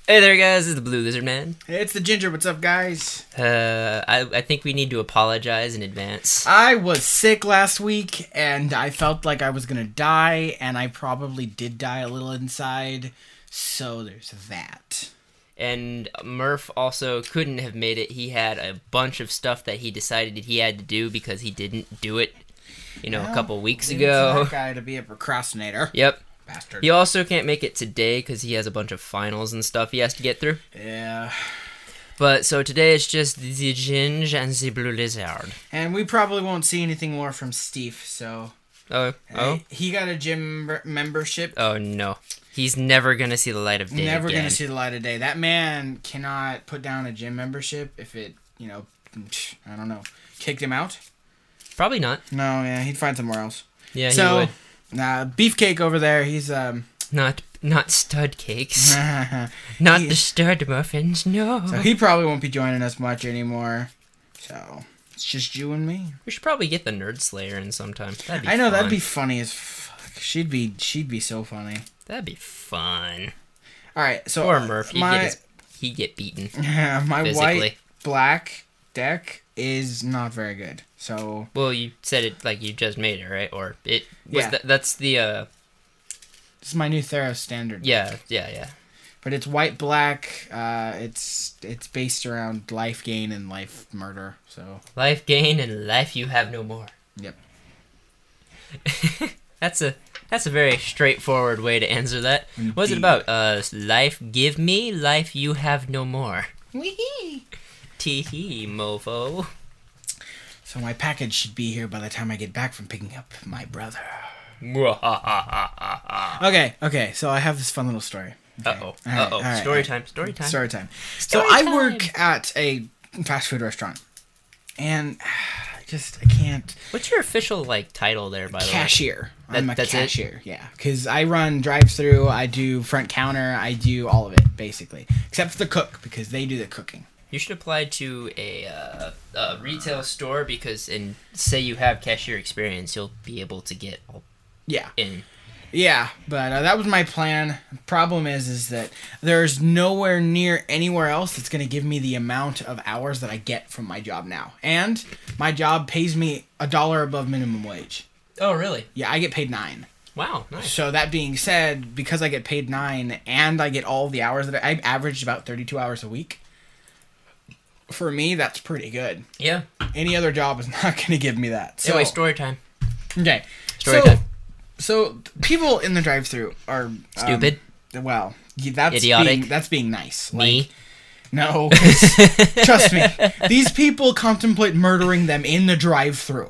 Hey there, guys. It's the Blue Lizard Man. Hey, it's the Ginger. What's up, guys? I think we need to apologize in advance. I was sick last week, and I felt like I was gonna die, and I probably did die a little inside, so there's that. And Murph also couldn't have made it. He had a bunch of stuff that he decided he had to do because he didn't do it, a couple weeks ago. That guy to be a procrastinator. Yep. Bastard. He also can't make it today because he has a bunch of finals and stuff he has to get through. Yeah. But so today it's just the Ginge and the Blue Lizard. And we probably won't see anything more from Steve, so... Oh? He got a gym membership. Oh, no. He's never going to see the light of day Never again. gonna see the light of day. That man cannot put down a gym membership if it, I don't know, kicked him out. Probably not. No, yeah, he'd find somewhere else. Yeah, he would. Beefcake over there, he's, Not stud cakes. Not the stud muffins, no. So he probably won't be joining us much anymore. So, it's just you and me. We should probably get the Nerd Slayer in sometime. That'd be I know, fun. that'd be funny as fuck. She'd be so funny. That'd be fun. Alright, so... Or Murph, he'd get beaten. My physically. white-black deck is not very good, so... Well, you said it like you just made it, right? Or it was Yeah. That's the, This is my new Theros standard. Yeah. But it's white-black, it's based around life gain and life murder, so... Life gain and life you have no more. Yep. That's a very straightforward way to answer that. Indeed. What's it about? Life give me, life you have no more. Wee-hee! Tee-hee, mofo. So my package should be here by the time I get back from picking up my brother. Okay, so I have this fun little story. Okay. All All right. Story time. Story time. Story So I time. work at a fast food restaurant, and I can't. What's your official title there, by the way? Cashier. I'm a that's it? cashier, yeah. Because I run drive-through, I do front counter, I do all of it, basically. Except for the cook, because they do the cooking. You should apply to a retail store because, and say you have cashier experience, you'll be able to get Yeah. in. Yeah, but that was my plan. Problem is that there's nowhere near anywhere else that's going to give me the amount of hours that I get from my job now. And my job pays me $1 above minimum wage. Oh, really? Yeah, I get paid $9. Wow, nice. So that being said, because I get paid $9 and I get all the hours that I averaged about 32 hours a week. For me, that's pretty good. Yeah. Any other job is not going to give me that. So, Anyway, story time. Okay. Story time. So people in the drive-thru are Stupid. Well, that's Idiotic. That's being nice. Me. No, 'cause trust me, these people contemplate murdering them in the drive-thru.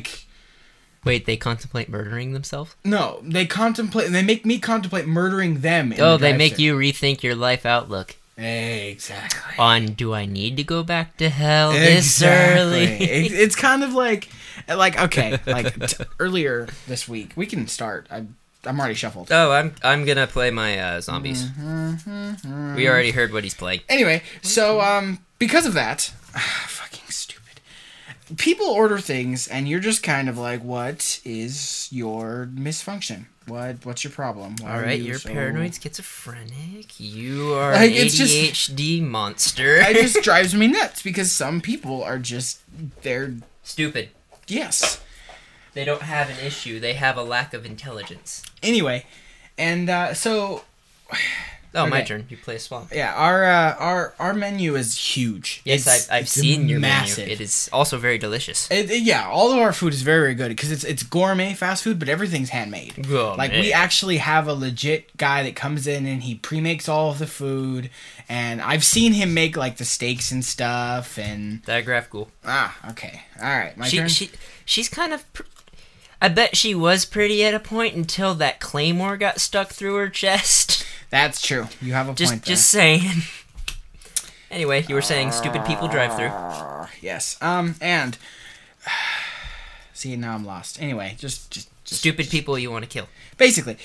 Wait, they contemplate murdering themselves? No, they make me contemplate murdering them. In Oh, the they make drive-thru. you rethink your life outlook. Exactly. On, do I need to go back to hell this early? It's kind of okay, earlier this week. We can start. I'm already shuffled. Oh, I'm gonna play my zombies. We already heard what he's playing. Anyway, so because of that, fucking stupid. People order things, and you're just kind of like, "What is your misfunction? What's your problem? Why All are right, you you're so-" paranoid schizophrenic. You are Like, an it's just- ADHD monster. It just drives me nuts because some people are they're Stupid. yes. They don't have an issue. They have a lack of intelligence. Anyway, and so. Oh, my Okay. turn. You play a swamp. Yeah, our menu is huge. Yes, I've it's seen your massive. menu. It is also very delicious. Yeah, all of our food is very, very good because it's gourmet fast food, but everything's handmade. Gourmet. We actually have a legit guy that comes in and he pre-makes all of the food, and I've seen him make the steaks and stuff. And Digraph Ghoul. okay, all right, my turn. She's kind of. I bet she was pretty at a point until that claymore got stuck through her chest. That's true. You have a point there. Just saying. Anyway, you were saying stupid people drive through. Yes. And see, now I'm lost. Anyway, just Stupid people you want to kill. basically.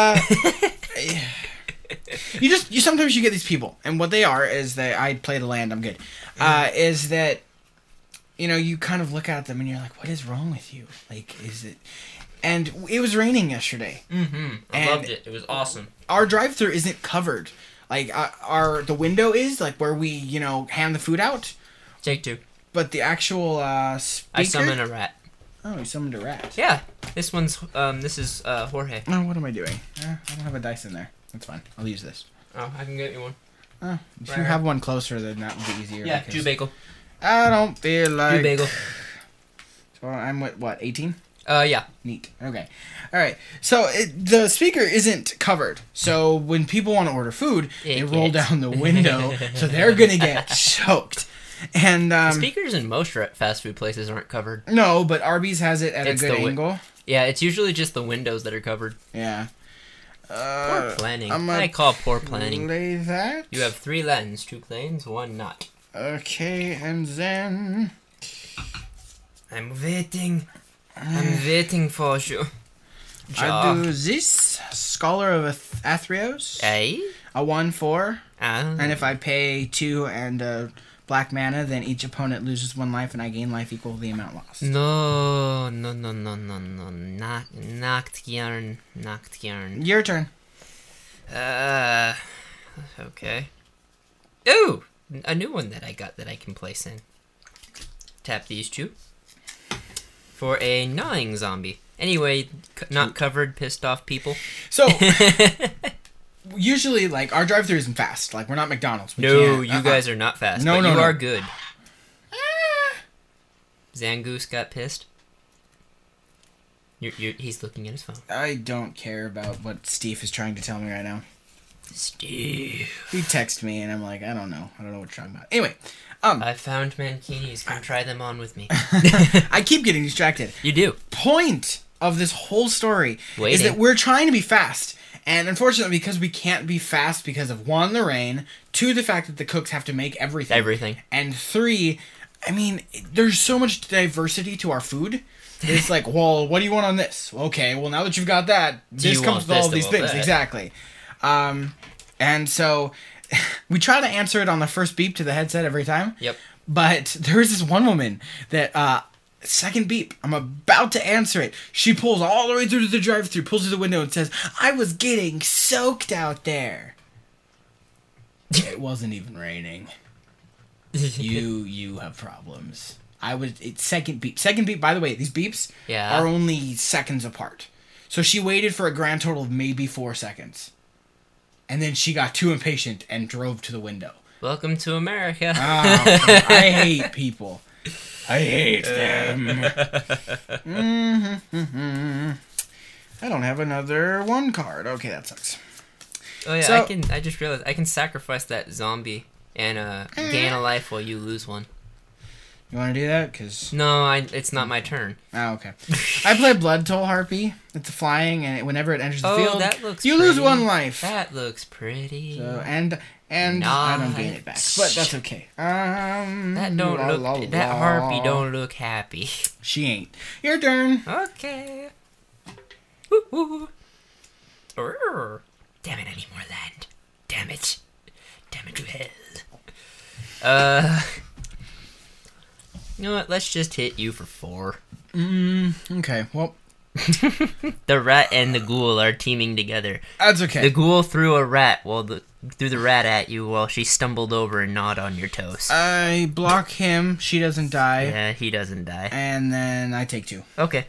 You sometimes you get these people, and what they are is that I play the land. I'm good. Is that you kind of look at them and you're like, what is wrong with you? Is it? And it was raining yesterday. Mm-hmm. I loved it. It was awesome. Our drive-thru isn't covered Like the window is like where we hand the food out. Take 2. But the actual speaker. I summon a rat. Oh, you summoned a rat. Yeah, this is Jorge. Oh, what am I doing? I don't have a dice in there. That's fine. I'll use this. Oh, I can get you one. Oh, if you have one closer, then that would be easier. Yeah, Jew bagel. I don't feel like... Jew bagel. So I'm what, 18? Yeah. Neat. Okay. All right. So the speaker isn't covered. So when people want to order food, they roll down the window, so they're going to get soaked. And the speakers in most fast food places aren't covered. No, but Arby's has it at a good angle. Yeah, it's usually just the windows that are covered. Yeah. Poor planning. I call poor planning. Play that. You have 3 lens, 2 planes, 1 not. Okay, and then I'm waiting for you. I do this Scholar of Athreos. A 1/4. And if I pay 2 and black mana, then each opponent loses 1 life, and I gain life equal to the amount lost. No. Nachtjarn. Your turn. Okay. Ooh! A new one that I got that I can place in. Tap these 2. For a gnawing zombie. Anyway, not covered, pissed off people. So... Usually, like, our drive-thru isn't fast. Like, we're not McDonald's. You guys are not fast, but you are good. Zangoose got pissed. He's looking at his phone. I don't care about what Steve is trying to tell me right now. Steve. He texted me, and I'm like, I don't know what you're talking about. Anyway. I found mankinis. Come try them on with me. I keep getting distracted. You do. Point of this whole story is that we're trying to be fast. And unfortunately, because we can't be fast because of 1, the rain, 2, the fact that the cooks have to make everything. And 3, I mean, there's so much diversity to our food. It's like, well, what do you want on this? Okay, well, now that you've got that, this comes with all of these things. Exactly. And so we try to answer it on the first beep to the headset every time. Yep. But there was this one woman that... second beep, I'm about to answer it. She pulls all the way through to the drive-thru, pulls through the window and says, I was getting soaked out there. It wasn't even raining. You have problems. Second beep. Second beep, by the way, these beeps are only seconds apart. So she waited for a grand total of maybe 4 seconds. And then she got too impatient and drove to the window. Welcome to America. I hate people. I hate them. I don't have another 1 card. Okay, that sucks. Oh yeah, I just realized I can sacrifice that zombie and gain a life while you lose 1. You want to do that? No, it's not my turn. Oh, okay. I play Blood Toll Harpy. It's flying, and whenever it enters the field, that looks you lose 1 life. That looks pretty. So and I don't gain it back, but that's okay. That harpy don't look happy. She ain't. Your turn. Okay. Woo. Damn it! I need more land. Damn it to hell. You know what? Let's just hit you for 4. Okay. Well. The rat and the ghoul are teaming together. That's okay. The ghoul threw the rat at you while she stumbled over and gnawed on your toes. I block him. She doesn't die. Yeah, he doesn't die. And then I take 2. Okay.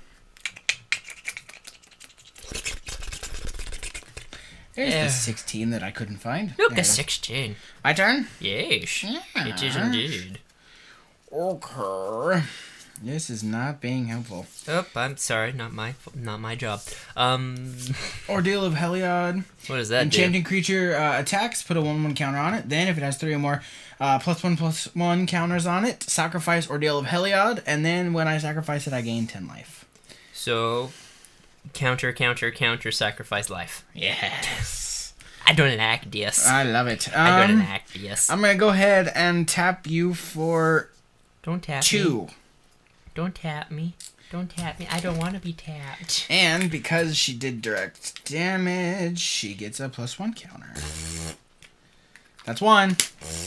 There's the 16 that I couldn't find. Look, a 16. My turn? Yes. Yeah. It is indeed. Okay. This is not being helpful. Oh, I'm sorry. Not my job. Ordeal of Heliod. What does that Enchanting creature attacks, put a 1/1 counter on it. Then, if it has 3 or more +1/+1 counters on it, sacrifice Ordeal of Heliod. And then, when I sacrifice it, I gain 10 life. So, counter, sacrifice life. Yes. I don't like this. I love it. I don't like this. I'm going to go ahead and tap you for... Don't tap 2. Me. Don't tap me. Don't tap me. I don't want to be tapped. And because she did direct damage, she gets a +1 counter. That's 1.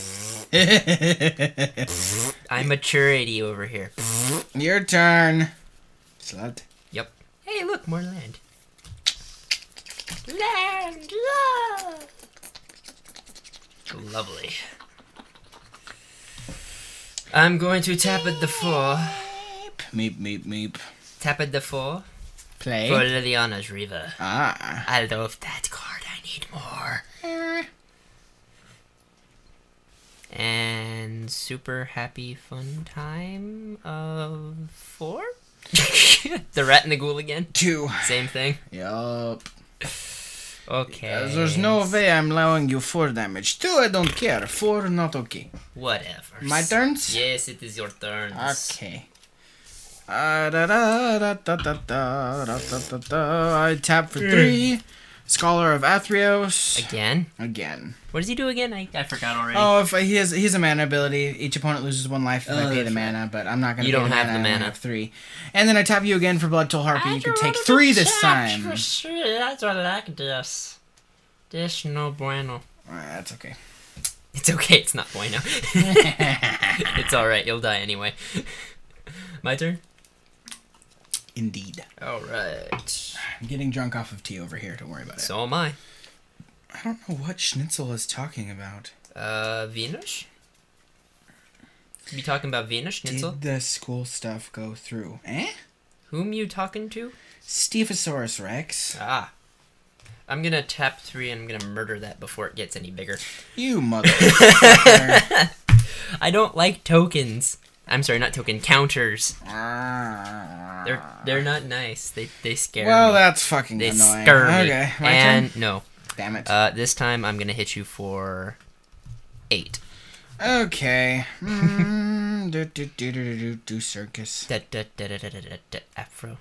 I'm maturity over here. Your turn. Slut. Yep. Hey, look, more land. Land! Lovely. I'm going to tap at the 4. Meep, meep, meep. Tap at the 4 Play. for Liliana's River. Ah. I love that card. I need more. And super happy fun time of 4? The rat and the ghoul again? 2. Same thing? Yup. Okay. There's no way I'm allowing you 4 damage. 2, I don't care. 4, not okay. Whatever. My turns? Yes, it is your turn. Okay. I tap for 3. Scholar of Athreos. Again? What does he do again? I forgot already. Oh, if he's a mana ability. Each opponent loses 1 life if I pay the mana, but I'm not going to pay the mana. You don't have the mana. I have 3. And then I tap you again for Blood Toll Harpy. You can take 3 this time. That's what I like this. This no bueno. That's okay. It's okay, it's not bueno. It's alright, you'll die anyway. My turn? Indeed. Alright. I'm getting drunk off of tea over here, don't worry about it. So am I. I don't know what Schnitzel is talking about. Venus? You talking about Venus, Schnitzel? Did the school stuff go through? Eh? Whom you talking to? Stegosaurus Rex. Ah. I'm gonna tap 3 and I'm gonna murder that before it gets any bigger. You motherfucker. I don't like tokens. I'm sorry, not token, counters. They're not nice. They scare me. Well, that's fucking annoying. They scare me. Okay, my turn? No. Damn it. This time I'm gonna hit you for 8. Okay. Do circus. Afro.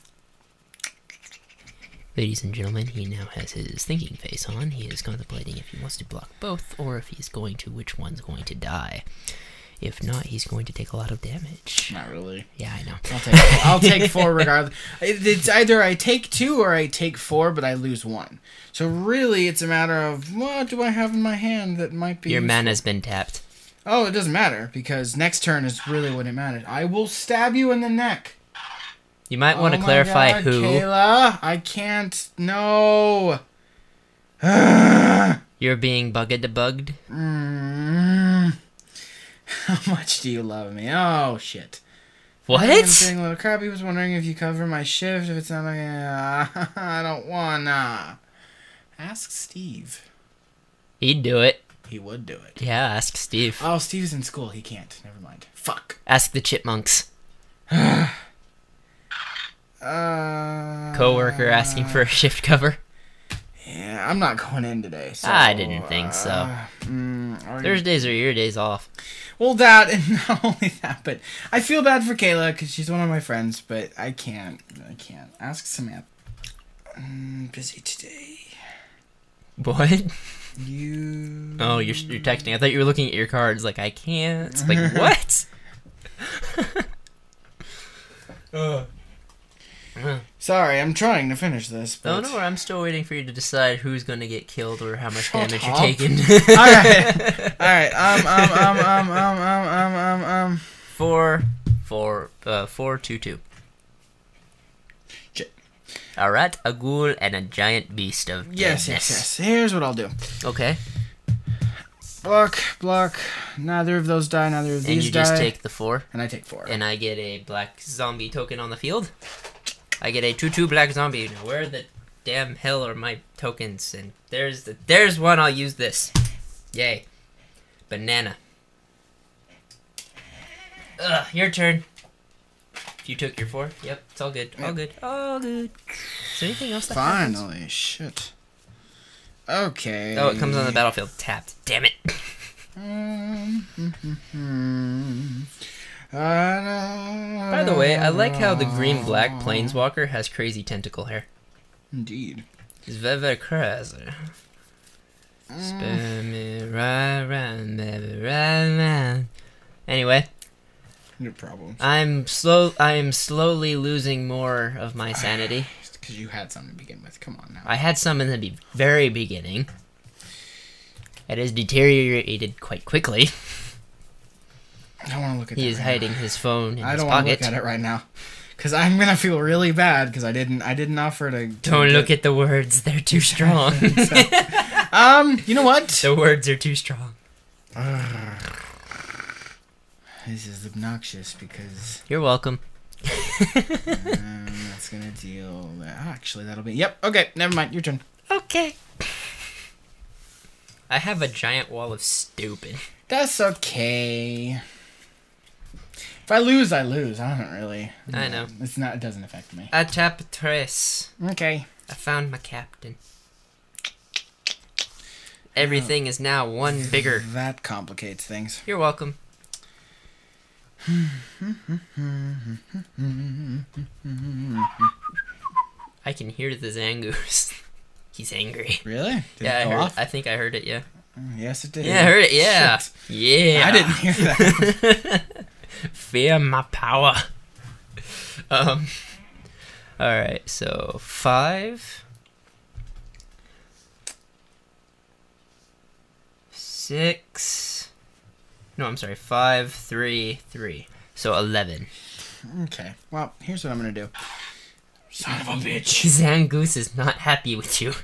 Ladies and gentlemen, he now has his thinking face on. He is contemplating if he wants to block both, or if he's going to which one's going to die. If not, he's going to take a lot of damage. Not really. Yeah, I know. I'll take 4 regardless. It's either I take 2 or I take 4, but I lose 1. So really, it's a matter of what do I have in my hand that might be. Your mana's been tapped. Oh, it doesn't matter because next turn is really what it matters. I will stab you in the neck. You might want to clarify God, who. Kayla, I can't. No. You're being bugged. How much do you love me? Oh shit. What? Being a little crap. He was wondering if you cover my shift. If it's not like I don't wanna. Ask Steve. He'd do it. He would do it. Yeah, ask Steve. Oh, Steve's in school. He can't. Never mind. Fuck. Ask the chipmunks. Coworker asking for a shift cover. Yeah, I'm not going in today. So, I didn't think so. Thursdays are your days off. Well, that, and not only that, but I feel bad for Kayla because she's one of my friends, but I can't. Ask Samantha. Busy today. What? You. Oh, you're texting. I thought you were looking at your cards. Like I can't. It's like what? Sorry, I'm trying to finish this. But... No, I'm still waiting for you to decide who's gonna get killed or how much Shut damage up. you're taking. All right. 4-2-2. A rat, a ghoul, and a giant beast of deadness. Yes. Here's what I'll do. Okay. Block. Neither of those die. Neither of these die. And you just take the 4. And I take 4. And I get a black zombie token on the field. I get a 2/2 black zombie. Now, where the damn hell are my tokens? And there's one. I'll use this. Yay. Banana. Your turn. You took your 4. Yep, it's all good. All good. Is there anything else that happens? Finally, shit. Okay. Oh, it comes on the battlefield tapped. Damn it. By the way, I like how the green-black planeswalker has crazy tentacle hair. Indeed. It's very crazy. Spin me right round, baby, right round. Anyway. No problems. I am slowly losing more of my sanity. Because you had some to begin with. Come on now. I had some in the very beginning. It has deteriorated quite quickly. I don't want to look at that. He is hiding his phone in his pocket. I don't want to look at it right now. Because I'm going to feel really bad because I didn't offer to... Don't look at the words. They're too strong. You know what? The words are too strong. This is obnoxious because You're welcome. that's gonna deal. Actually, that'll be. Yep. Okay. Never mind. Your turn. Okay. I have a giant wall of stupid. That's okay. If I lose, I lose. I don't really. I know. It's not. It doesn't affect me. A tap tres. Okay. I found my captain. Everything is now one bigger. That complicates things. You're welcome. I can hear the Zangoose. He's angry. Really? Did Yeah, it go off? I think I heard it, yeah. Yes, it did. Yeah, I heard it, yeah. Shit. Yeah. I didn't hear that. Fear my power. Alright, so 5. 6. No, I'm sorry. 5, 3, 3. So 11. Okay. Well, here's what I'm gonna do. Son of a bitch. Zangoose is not happy with you.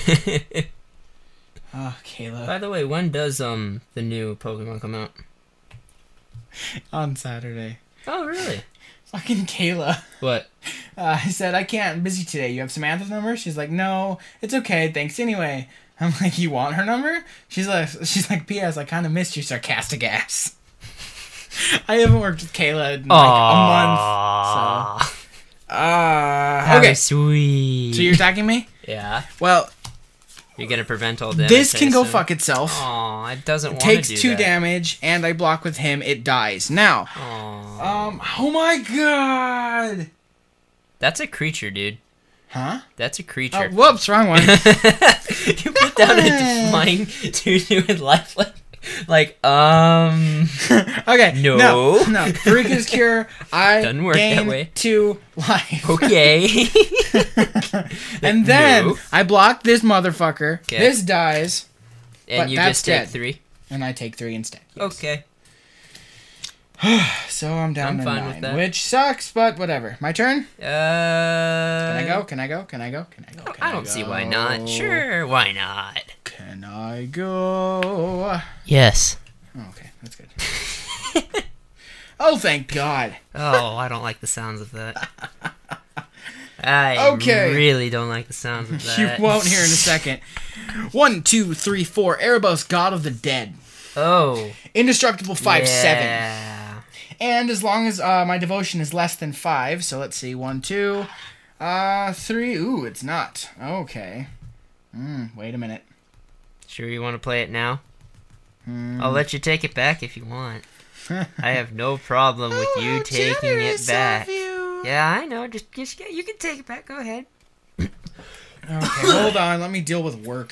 Oh, Kayla. By the way, when does the new Pokemon come out? On Saturday. Oh, really? Fucking Kayla. What? I said, I can't. I'm busy today. You have Samantha's number? She's like, no, it's okay. Thanks anyway. I'm like, you want her number? She's like, P.S. I kind of missed your sarcastic ass. I haven't worked with Kayla in like a month, so. How Okay. sweet. So you're attacking me? Yeah. Well, You're gonna prevent all damage. this I can go assume. fuck itself. Aw, it doesn't It want to do takes 2 that. damage, and I block with him. It dies. Now, Aw. oh my god. That's a creature, dude. Huh? That's a Oh, creature. whoops, wrong one. You put down a flying tutu with lifelink. Okay. No. No. Freaker's Cure. I Doesn't work that gain way. 2 life. Okay. And then No. I block this motherfucker. 'Kay. This dies, And But you that's just take dead. 3. and I take 3 instead. Yes. Okay. So I'm down I'm to fine 9, with that. which sucks, but whatever. My turn? Can I go? Can I go? Can I go? Can I go? Can I don't see why not. go? Sure, why not? Can I go? Yes. Oh, okay, that's good. Oh, thank God. Oh, I don't like the sounds of that. I Okay. really don't like the sounds of that. You won't hear in a second. 1, 2, 3, 4. Erebos, God of the Dead. Oh. Indestructible 5, 7. Yeah. And as long as my devotion is less than 5, so let's see, 1, 2, 3. Ooh, it's not. Okay. Wait a minute. Sure you want to play it now? I'll let you take it back if you want. I have no problem with you taking it back. Yeah, I know. Just you can take it back. Go ahead. Okay, hold on. Let me deal with work.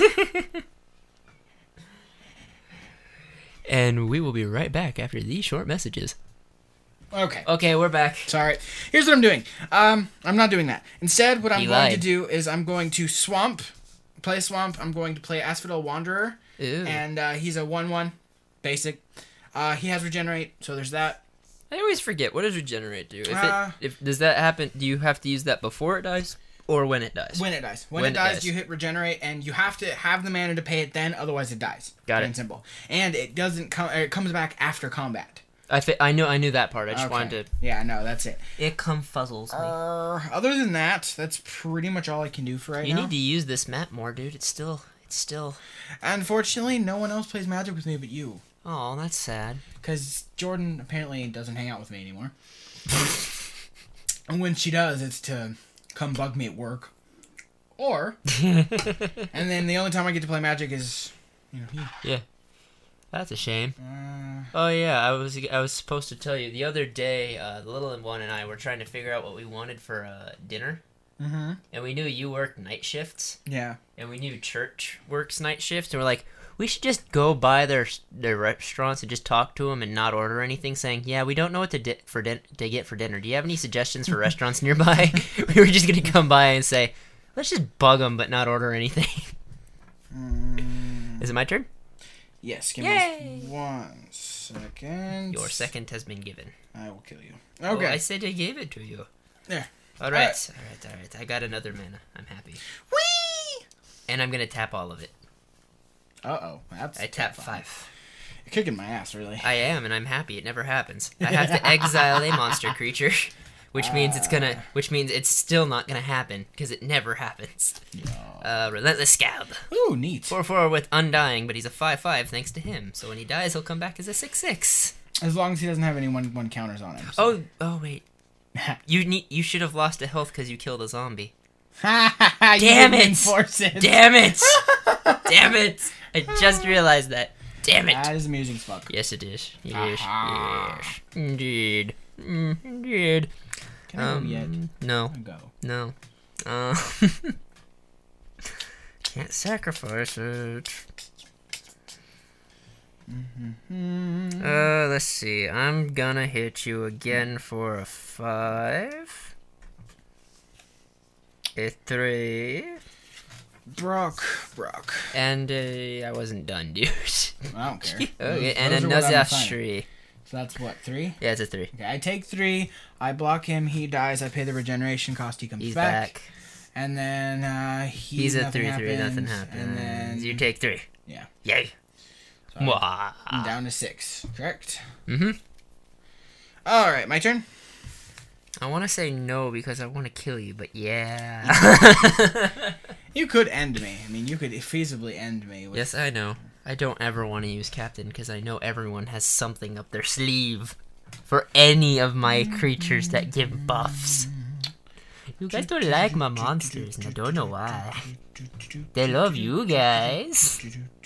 And we will be right back after these short messages. Okay. Okay, we're back. Sorry. Here's what I'm doing. I'm not doing that. Instead, what I'm He going to lied. do is I'm going to play Swamp. I'm going to play Asphodel Wanderer. Ew. And he's a 1/1 basic. He has Regenerate, so there's that. I always forget. What does regenerate do? Uh, If does that happen? Do you have to use that before it dies, or when it dies? When it dies. When When it it dies, dies. you hit Regenerate, and you have to have the mana to pay it then, otherwise it dies. Got Plain it. and simple. And it doesn't come. It comes back after combat. I knew that part. I just wanted to. Yeah, no, that's it. It confuzzles me. Other than that, that's pretty much all I can do for right You now. need to use this map more, dude. It's still. Unfortunately, no one else plays Magic with me but you. Oh, that's sad. Because Jordan apparently doesn't hang out with me anymore. And when she does, it's to come bug me at work. Or, and then the only time I get to play Magic is, you. Yeah. That's a shame. Oh yeah, I was supposed to tell you the other day. The little one and I were trying to figure out what we wanted for dinner, and we knew you worked night shifts, Yeah. and we knew church works night shifts, and we're like, we should just go by their restaurants and just talk to them and not order anything, saying, yeah, we don't know what to get for dinner. Do you have any suggestions for restaurants nearby? We were just gonna come by and say, let's just bug them but not order anything. Is it my turn? Yes, give Yay! me 1 second. Your second has been given. I will kill you. Oh, Okay. I said I gave it to you. There. All right. I got another mana. I'm happy. Whee! And I'm going to tap all of it. Uh-oh. That's I tap terrifying. 5. You're kicking my ass, really. I am, and I'm happy. It never happens. I have to exile a monster creature, which means it's still not gonna happen because it never happens. Relentless Scab. Ooh, neat. 4/4 with Undying, but he's a 5/5 thanks to him. So when he dies, he'll come back as a 6/6. As long as he doesn't have any 1/1 counters on him. So. Oh wait. You should have lost a health because you killed a zombie. Damn it! Enforce it. Damn it! Damn it! I just realized that. Damn it! That is amusing as fuck. Yes, it is. Yes, yes. Indeed. Indeed. Can I go yet? No. Go. No. Can't sacrifice it. Let's see. I'm gonna hit you again for a 5. A 3. Brock. And I wasn't done, dude. I don't care. Okay, and Those are what I'm another assigning. 3. So that's what, 3? Yeah, it's a 3. Okay, I take 3. I block him. He dies. I pay the regeneration cost. He comes He's back. back. And then He's a 3/3. happens, Nothing happens. And then You take 3. Yeah. Yay. So I'm down to 6. Correct. Mm-hmm. All right, my turn. I want to say no because I want to kill you, but yeah. You could end me. I mean, you could feasibly end me. With... Yes, I know. I don't ever want to use Captain because I know everyone has something up their sleeve for any of my creatures that give buffs. You guys don't like my monsters, and I don't know why. They love you guys.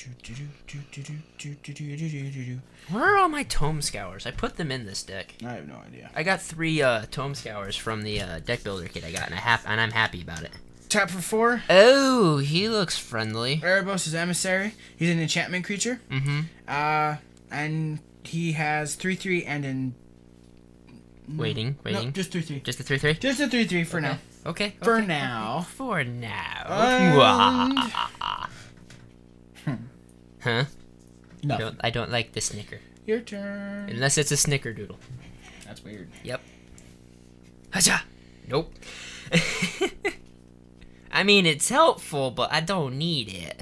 Where are all my Tome Scours? I put them in this deck. I have no idea. I got 3 Tome Scours from the deck builder kit I got, and I'm happy about it. Tap for 4. Oh, he looks friendly. Erebos is Emissary. He's an enchantment creature. Mm-hmm. And he has 3/3 and an... Waiting. No, just 3/3. Just a 3/3? Just a 3/3 for now. Okay. For now. For now. And... Huh? No. I don't like the snicker. Your turn. Unless it's a snickerdoodle. That's weird. Yep. Hacha! Nope. I mean, it's helpful, but I don't need it.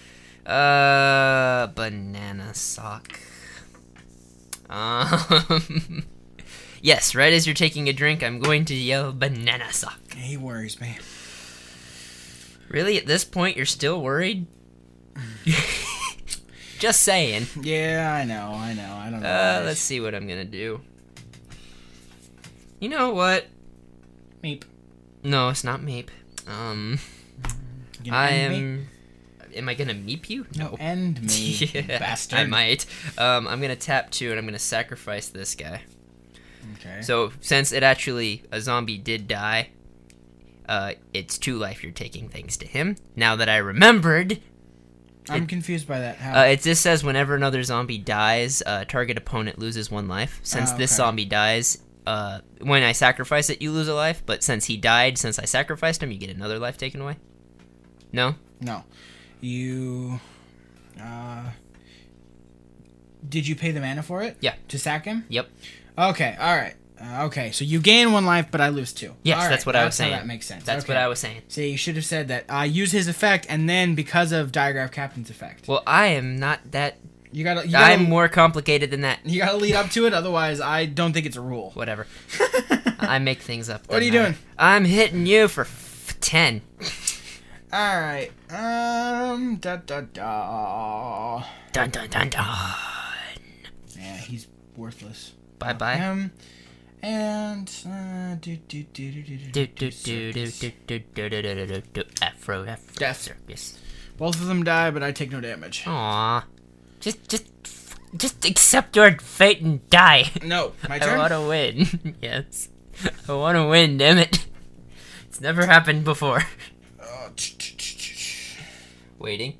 Banana sock. Yes, right as you're taking a drink, I'm going to yell banana sock. He worries me. Really, at this point, you're still worried? Just saying. Yeah, I know. I don't know. Let's see what I'm gonna do. You know what? Meep. No, it's not Meep. You end me? Am I gonna meep you? No. End me, Yeah, bastard. I might. I'm gonna tap 2 and I'm gonna sacrifice this guy. Okay. So since a zombie did die, it's 2 life you're taking thanks to him. Now that I remembered, I'm confused by that. How? it just says whenever another zombie dies, target opponent loses 1 life. Since this zombie dies, when I sacrifice it, you lose a life. But since he died, since I sacrificed him, you get another life taken away. No? No. You... Did you pay the mana for it? Yeah. To sack him? Yep. Okay, alright. Okay, so you gain 1 life, but I lose 2. Yes, All that's right, what I was saying. That makes sense. That's okay. what I was saying. See, you should have said that. Use his effect, and then because of Diagraph Captain's effect. Well, I am not that... You gotta I'm more complicated than that. You gotta lead up to it, otherwise I don't think it's a rule. Whatever. I make things up. What are you doing? I'm hitting you for 10. Alright. Dun. Dun dun dun dun. Yeah, he's worthless. Bye bye. And Afro Death. circus. Both of them die, but I take no damage. Aw. Just accept your fate and die. No, my I turn. want to win. Yes. I want to win, damn it. It's never happened before. Waiting.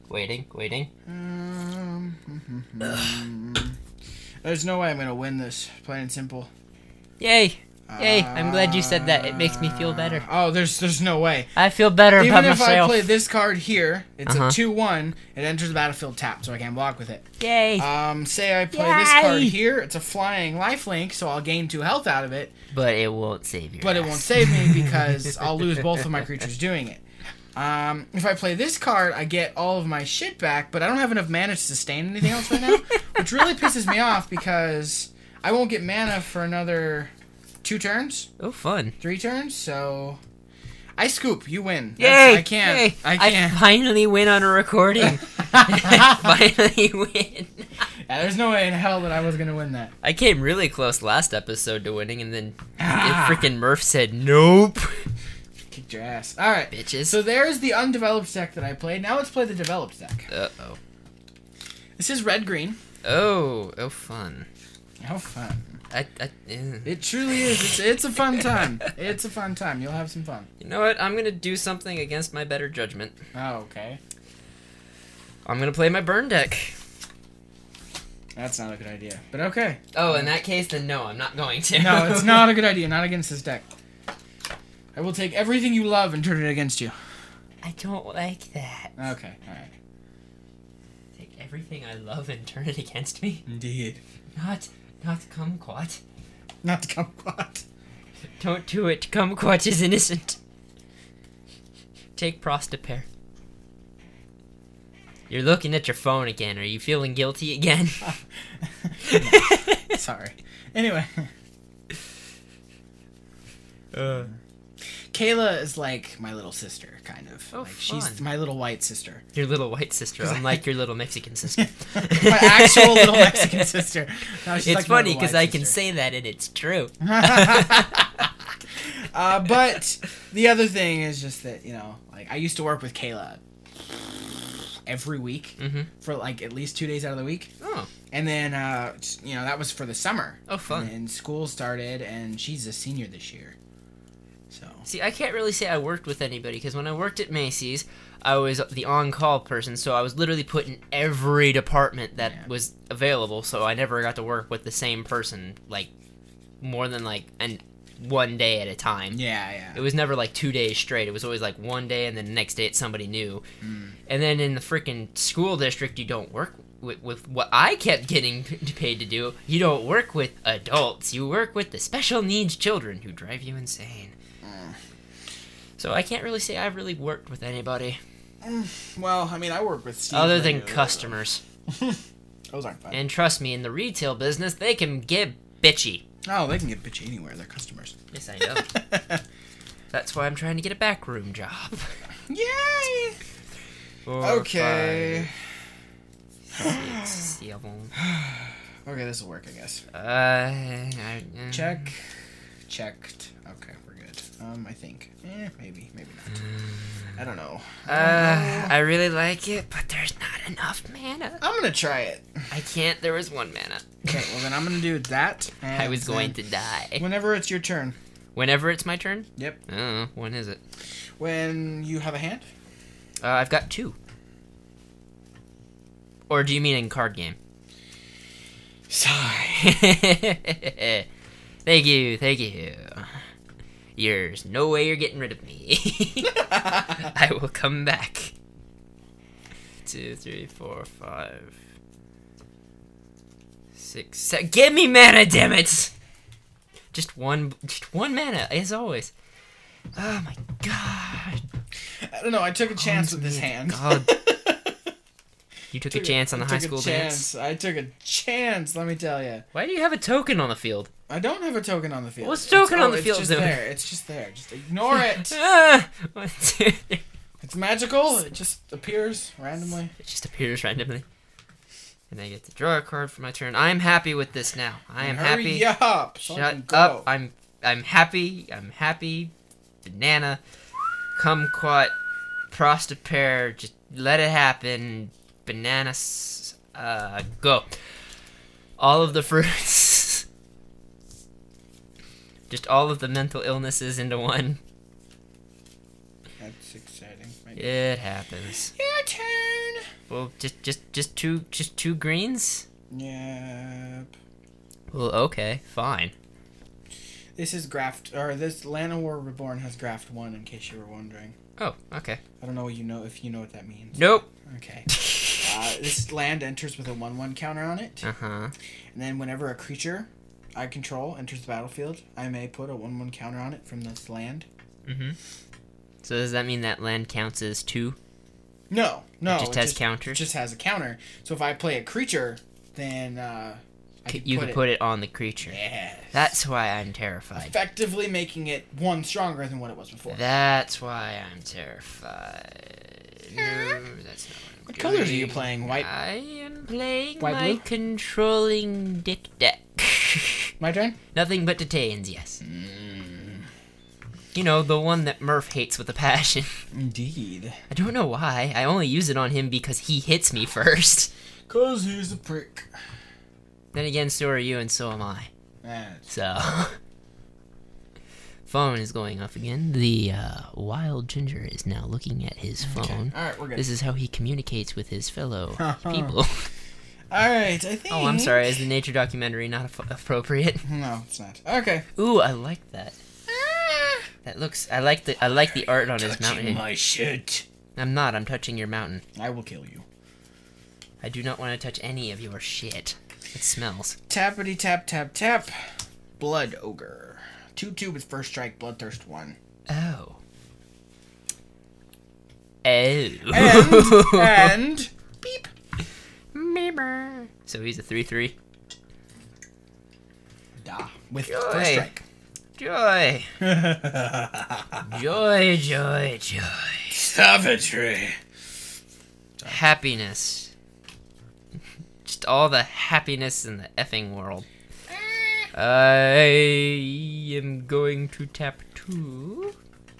There's no way I'm gonna win this, plain and simple. Yay. I'm glad you said that. It makes me feel better. Oh, there's no way. I feel better Even about if myself. I play this card here, it's a 2/1. It enters the battlefield tapped, so I can't block with it. Yay. Say I play this card here. It's a flying lifelink, so I'll gain 2 health out of it. But it won't save you. But it won't save me because I'll lose both of my creatures doing it. If I play this card, I get all of my shit back, but I don't have enough mana to sustain anything else right now, which really pisses me off because I won't get mana for another 2 turns, Oh, fun. 3 turns, so I scoop, you win. Yay! I can't. Yay. I can't. I finally win on a recording. I finally win. Yeah, there's no way in hell that I was gonna win that. I came really close last episode to winning, and then freaking Murph said nope. Kicked your ass. All right, Bitches. so there's the undeveloped deck that I played. Now let's play the developed deck. Uh-oh. This is red-green. Oh, fun. How fun. It truly is. It's a fun time. It's a fun time. You'll have some fun. You know what? I'm going to do something against my better judgment. Oh, okay. I'm going to play my burn deck. That's not a good idea, but okay. Oh, in that case, then no, I'm not going to. No, it's not a good idea. Not against this deck. I will take everything you love and turn it against you. I don't like that. Okay, alright. Take everything I love and turn it against me? Indeed. Not Kumquat. Not to kumquat. Don't do it. Kumquat is innocent. Take Prostapair. You're looking at your phone again. Are you feeling guilty again? Sorry. Anyway. Kayla is like my little sister, kind of. Oh, like, fun. She's my little white sister. Your little white sister. I'm like your little Mexican sister. My actual little Mexican sister. No, she's It's like my funny little because white I can sister. say that and it's true. But the other thing is just that, like I used to work with Kayla every week for like at least 2 days out of the week. Oh. And then, that was for the summer. Oh, fun. And school started, and she's a senior this year. So. See, I can't really say I worked with anybody because when I worked at Macy's, I was the on-call person, so I was literally put in every department that was available, so I never got to work with the same person, like, more than, like, one day at a time. Yeah. It was never, like, 2 days straight. It was always, like, one day, and then the next day it's somebody new. And then in the freaking school district, you don't work with what I kept getting paid to do. You don't work with adults. You work with the special needs children who drive you insane. So I can't really say I've really worked with anybody. Well, I mean, I work with Steve. Other than customers. Those aren't fun. And trust me, in the retail business, they can get bitchy. Oh, they can get bitchy anywhere. They're customers. Yes, I know. That's why I'm trying to get a backroom job. Yay! 4, Okay. 5, 6, 7. Okay, this will work, I guess. Check. Checked. Okay, we're good. I think. Maybe not. I don't know. I really like it, but there's not enough mana. I'm gonna try it. I can't. There was 1 mana. Okay, well then I'm gonna do that. I was going to die. Whenever it's your turn. Whenever it's my turn? Yep. Oh, when is it? When you have a hand. I've got 2. Or do you mean in card game? Sigh. Thank you. There's no way you're getting rid of me. I will come back. 2, 3, 4, 5, 6, 7. Give me mana, damn it! Just one mana, as always. Oh my god. I don't know. I took a chance with this hand. God. You took a chance on the high school dance? I took a chance, let me tell you. Why do you have a token on the field? I don't have a token on the field. What's token on the field It's just doing? there. It's just there. Just ignore it. 1, 2, 3. It's magical. It just appears randomly. It just appears randomly. And I get to draw a card for my turn. I'm happy with this now. I am happy. Hurry up. So I can Shut go. up. I'm happy. I'm happy. Banana. Kumquat. Prostapair. Just let it happen. Bananas. Go. All of the fruits. Just all of the mental illnesses into one. That's exciting. It happens. Your turn. Well, just two greens? Yep. Well, okay, fine. This is Graft, or this Llanowar Reborn has Graft 1, in case you were wondering. Oh, okay. I don't know if you know what that means. Nope. Okay. This land enters with a 1/1 counter on it. Uh-huh. And then whenever a creature I control enters the battlefield, I may put a 1/1 counter on it from this land. Mm-hmm. So does that mean that land counts as 2? No. It just has counters? It just has a counter. So if I play a creature, then You can put it on the creature. Yes. That's why I'm terrified. Effectively making it 1 stronger than what it was before. That's why I'm terrified. No, that's not What colors are you playing? White? I am playing White, my blue? controlling dick deck. My turn? Nothing but Titanes, yes. You know, the one that Murph hates with a passion. Indeed. I don't know why. I only use it on him because he hits me first. 'Cause he's a prick. Then again, so are you and so am I. That's So... Phone is going off again. The wild ginger is now looking at his phone. Alright, we're good. This is how he communicates with his fellow people. Alright, I think... Oh, I'm sorry. Is the nature documentary not appropriate? No, it's not. Okay. Ooh, I like that. That looks... I like the art on his mountain. my shit. I'm not. I'm touching your mountain. I will kill you. I do not want to touch any of your shit. It smells. Tappity tap tap tap. Blood Ogre. 2/2 with first strike, Bloodthirst 1. Oh. Oh. And beep. So he's a 3/3. Da. With Joy. first strike. Joy. Joy, joy, joy. Savagery. Happiness. Just all the happiness in the effing world. I am going to tap 2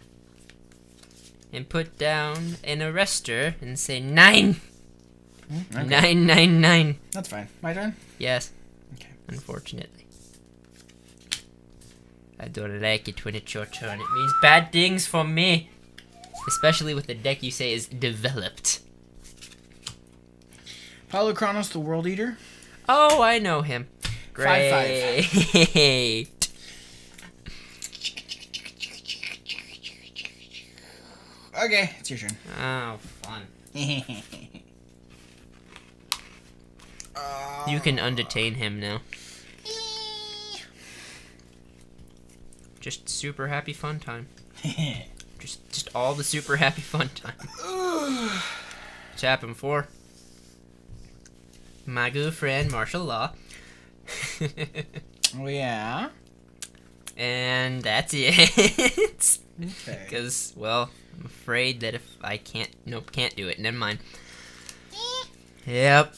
and put down an arrestor and say 9. Okay. 999. That's fine. My turn? Yes. Okay. Unfortunately. I don't like it when it's your turn. It means bad things for me. Especially with the deck you say is developed. Polychronos the World Eater. Oh, I know him. Great. 5/5. Okay, it's your turn. Oh, fun. You can undetain him now. Just super happy fun time. Just all the super happy fun time. Tap him 4. My good friend, martial law. Oh, yeah? And that's it. Okay. Because, well, I'm afraid that if I can't... Nope, can't do it. Never mind. Yep.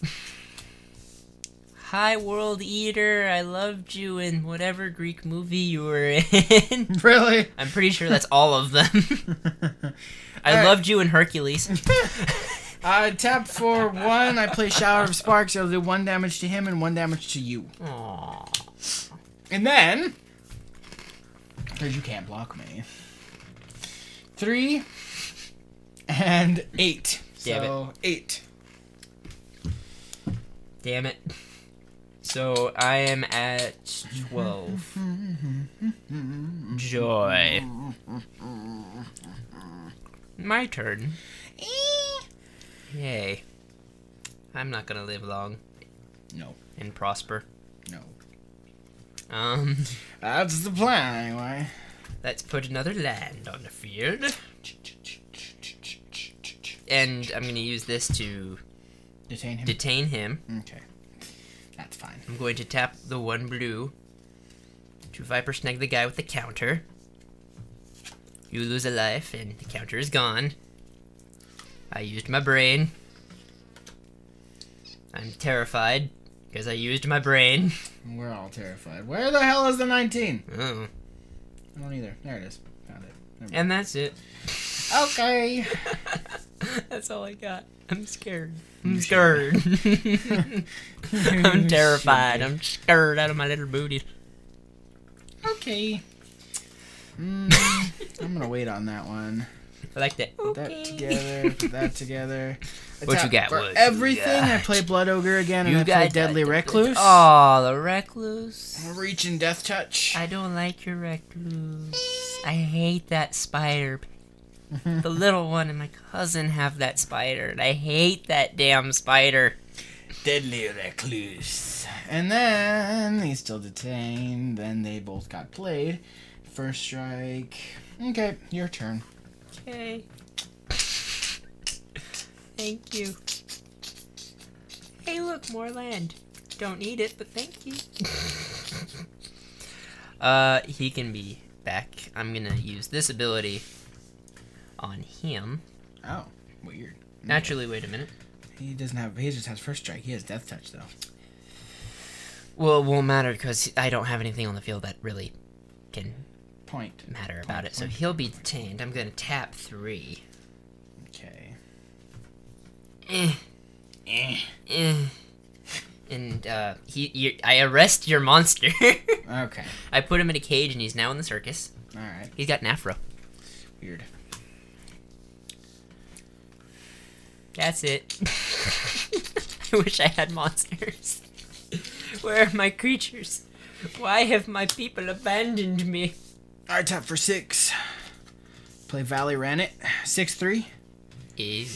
Hi, World Eater. I loved you in whatever Greek movie you were in. Really? I'm pretty sure that's all of them. I loved you in Hercules. Tap for 1. I play Shower of Sparks. It'll do 1 damage to him and 1 damage to you. Aww. And then... Because you can't block me. 3 and 8. Damn so, 8. Damn it. So, I am at 12. Joy. My turn. Yay. I'm not gonna live long No. and prosper. No. Let's That's the plan, anyway. put another land on the field. And I'm gonna use this to Detain him? detain him. Okay. That's fine. I'm going to tap the 1 blue to Viper Snag the guy with the counter. You lose a life, and the counter is gone. I used my brain. I'm terrified, because I used my brain. We're all terrified. Where the hell is the 19? Oh. I don't either. There it is. Found it. Never And that's it. mind. Okay. That's all I got. I'm scared. I'm scared. I'm terrified. I'm scared out of my little booty. Okay. I'm gonna wait on that one. I like that. Put that together. Put that together. What you got? For What you everything, I got? play Blood Ogre again, and You I play got Deadly Recluse. Oh, the Recluse. Reach and Death Touch. I don't like your Recluse. I hate that spider. The little one and my cousin have that spider, and I hate that damn spider. Deadly Recluse. And then he's still detained. Then they both got played. First strike. Okay, your turn. Okay. Thank you. Hey, look, more land. Don't need it, but thank you. He can be back. I'm gonna use this ability on him. Oh, weird. Naturally, wait a minute. He doesn't have. He just has first strike. He has death touch though. Well, it won't matter because I don't have anything on the field that really can matter about it. So he'll be detained. I'm gonna tap 3. Okay. And I arrest your monster. Okay. I put him in a cage and he's now in the circus. All right. He's got an afro. Weird. That's it. I wish I had monsters. Where are my creatures? Why have my people abandoned me? All right, tap for 6. Play Valley Ranit. 6/3. Ew.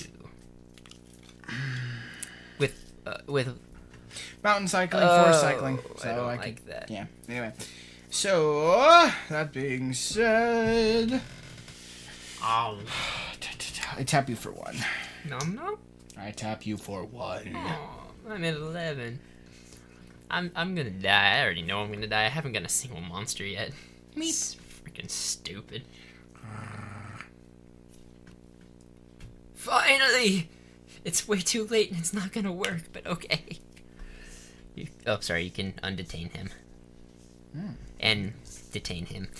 With Mountain cycling, forest cycling. I don't like that. Yeah. Anyway. So, that being said, Oh. I tap you for 1. No. I tap you for 1. Oh, I'm at 11. I'm gonna die. I already know I'm gonna die. I haven't got a single monster yet. It's freaking stupid. Finally! It's way too late and it's not gonna work, but okay. Sorry, you can undetain him. And detain him.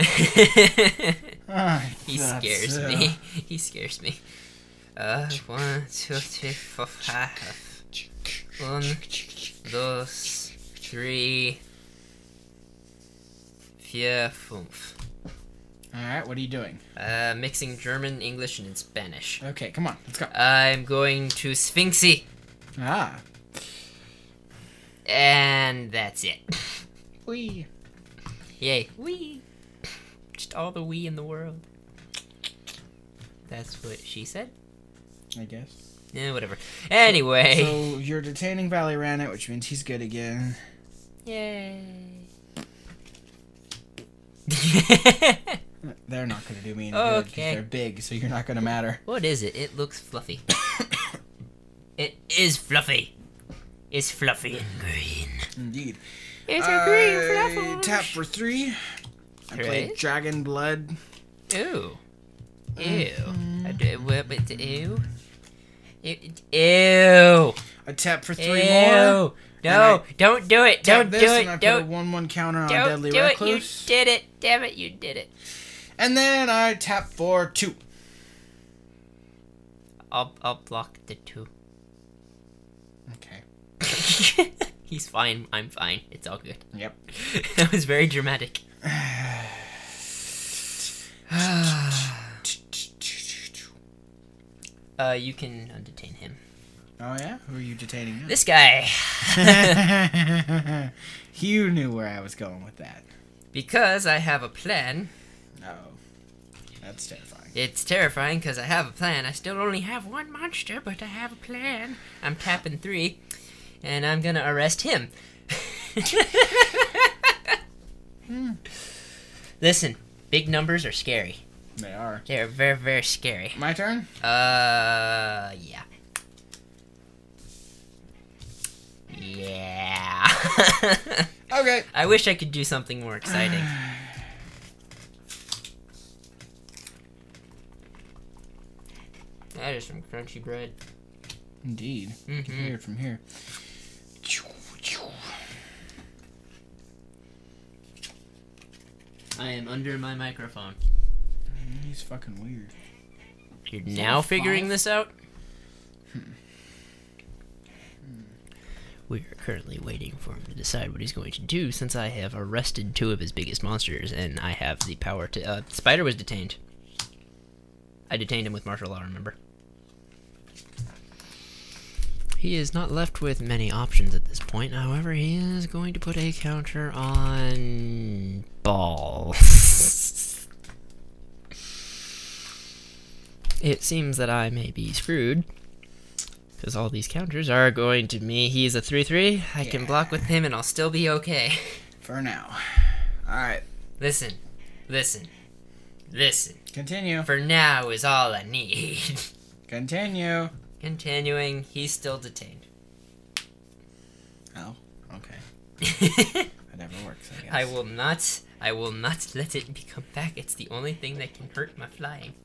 He scares me. He scares me. 1, 2, 3, 4, 5. 1, 2, 3, 4, 5. Alright, what are you doing? Mixing German, English, and Spanish. Okay, come on, let's go. I'm going to Sphinxy. Ah. And that's it. Wee. Yay. Wee. Just all the wee in the world. That's what she said? I guess. Yeah, whatever. Anyway. So you're detaining Valley Ranit, which means he's good again. Yay. They're not going to do me any good because Okay. they're big, so you're not going to matter. What is it? It looks fluffy. It is fluffy. It's fluffy and green. Indeed. It's a green fluffy. Tap for 3. I played Right. Dragon Blood. Ew. Ew. Ew. Ew. I tap for 3 Ew. more. No, don't do it. Tap Don't this, do and I it. put a Don't 1/1 counter on don't Deadly do it. You Recluse. did it. Damn it, you did it. And then I tap for 2. I'll block the 2. Okay. He's fine. I'm fine. It's all good. Yep. That was very dramatic. You can undetain him. Oh yeah? Who are you detaining now? This guy. You knew where I was going with that. Because I have a plan. Oh. That's terrifying. It's terrifying because I have a plan. I still only have 1 monster, but I have a plan. I'm tapping 3, and I'm gonna arrest him. Listen, big numbers are scary. They are. They're very, very scary. My turn? Yeah. Yeah. Okay. I wish I could do something more exciting. That is some crunchy bread. Indeed. You can hear it from here. I am under my microphone. He's fucking weird. You're now figuring this out? We are currently waiting for him to decide what he's going to do since I have arrested 2 of his biggest monsters and I have the power to... Spider was detained. I detained him with martial law, remember? He is not left with many options at this point. However, he is going to put a counter on... balls. It seems that I may be screwed. Because all these counters are going to me. He's a 3/3. I can block with him and I'll still be okay. For now. Alright. Listen. Listen. Continue. For now is all I need. Continue. Continuing, he's still detained. Oh, okay. That never works, I guess. I will not let it become back. It's the only thing that can hurt my flying.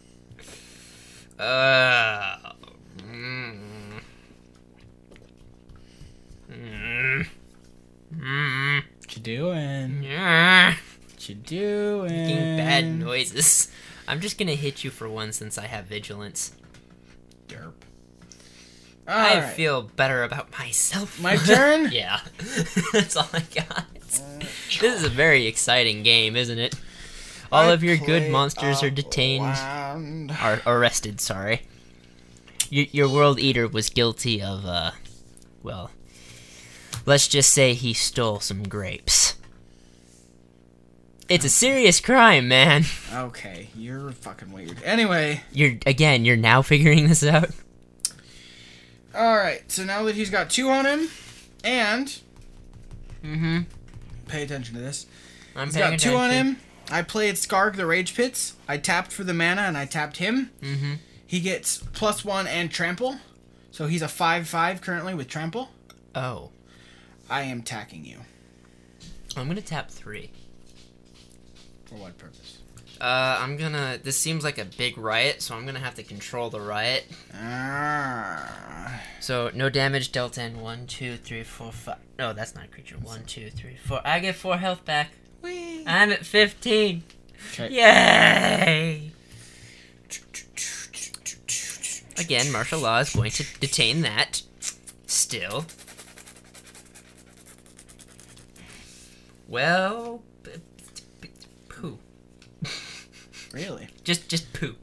What you doing? Yeah. What you doing? Making bad noises. I'm just gonna hit you for one since I have vigilance. Derp. I Alright. feel better about myself. My turn? Yeah. That's all I got. This is a very exciting game, isn't it? All of your good monsters are detained. Are arrested, sorry. Your World Eater was guilty of, well, let's just say he stole some grapes. It's a serious crime, man. Okay, you're fucking weird. Anyway. You're now figuring this out? Alright, so now that he's got 2 on him, and... Mm-hmm. Pay attention to this. He's got 2 on him. I played Skarg the Rage Pits. I tapped for the mana, and I tapped him. Mm-hmm. He gets +1 and trample. So he's a 5/5 currently with trample. Oh. I am attacking you. I'm gonna tap 3. For what purpose? This seems like a big riot, so I'm gonna have to control the riot. So, no damage dealt in 1, 2, 3, 4, 5. No, that's not a creature. 1, 2, 3, 4. I get 4 health back. Whee. I'm at 15. Okay. Yay! Again, martial law is going to detain that. Still. Well, poo. Really? Just poo.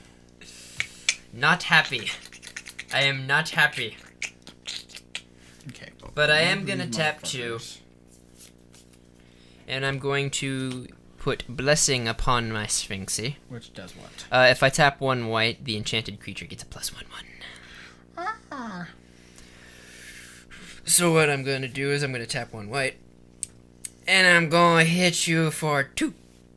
Not happy. I am not happy. Okay. But I am gonna tap 2. And I'm going to put Blessing upon my Sphinxy. Which does what? If I tap 1 white, the enchanted creature gets a +1/1. So what I'm gonna do is I'm gonna tap 1 white. And I'm gonna hit you for 2.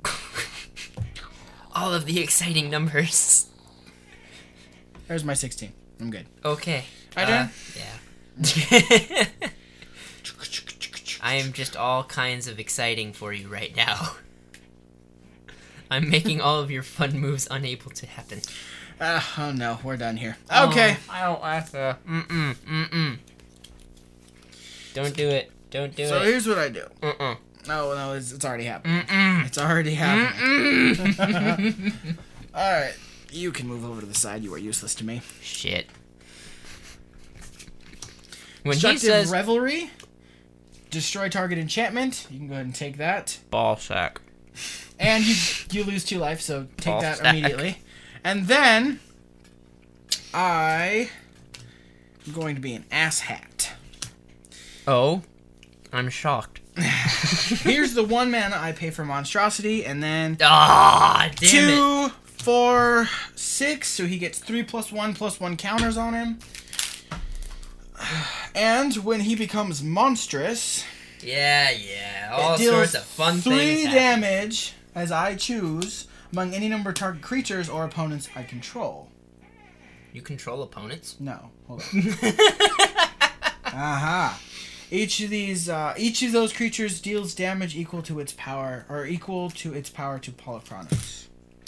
All of the exciting numbers. There's my 16. I'm good. Okay. I done? Yeah. I am just all kinds of exciting for you right now. I'm making all of your fun moves unable to happen. Oh no, we're done here. Okay. I don't like to. Don't do it. Don't do So it. here's what I do. No, it's already happened. It's already happening. Alright. You can move over to the side. You are useless to me. Shit. When he Destructive says Revelry. Destroy target enchantment. You can go ahead and take that. ball sack. And you lose 2 life, so take Ball that stack. immediately. And then I am going to be an asshat. Oh, I'm shocked. Here's the 1 mana I pay for monstrosity, and then Ah, damn 2, 4, 6. So he gets 3+1/+1 counters on him. And when he becomes monstrous, it. Yeah. All it deals sorts of fun 3 things happen. damage as I choose among any number of target creatures or opponents I control. You control opponents? No, hold on. Aha. Each of those creatures deals damage equal to its power, or equal to its power to Polychronos.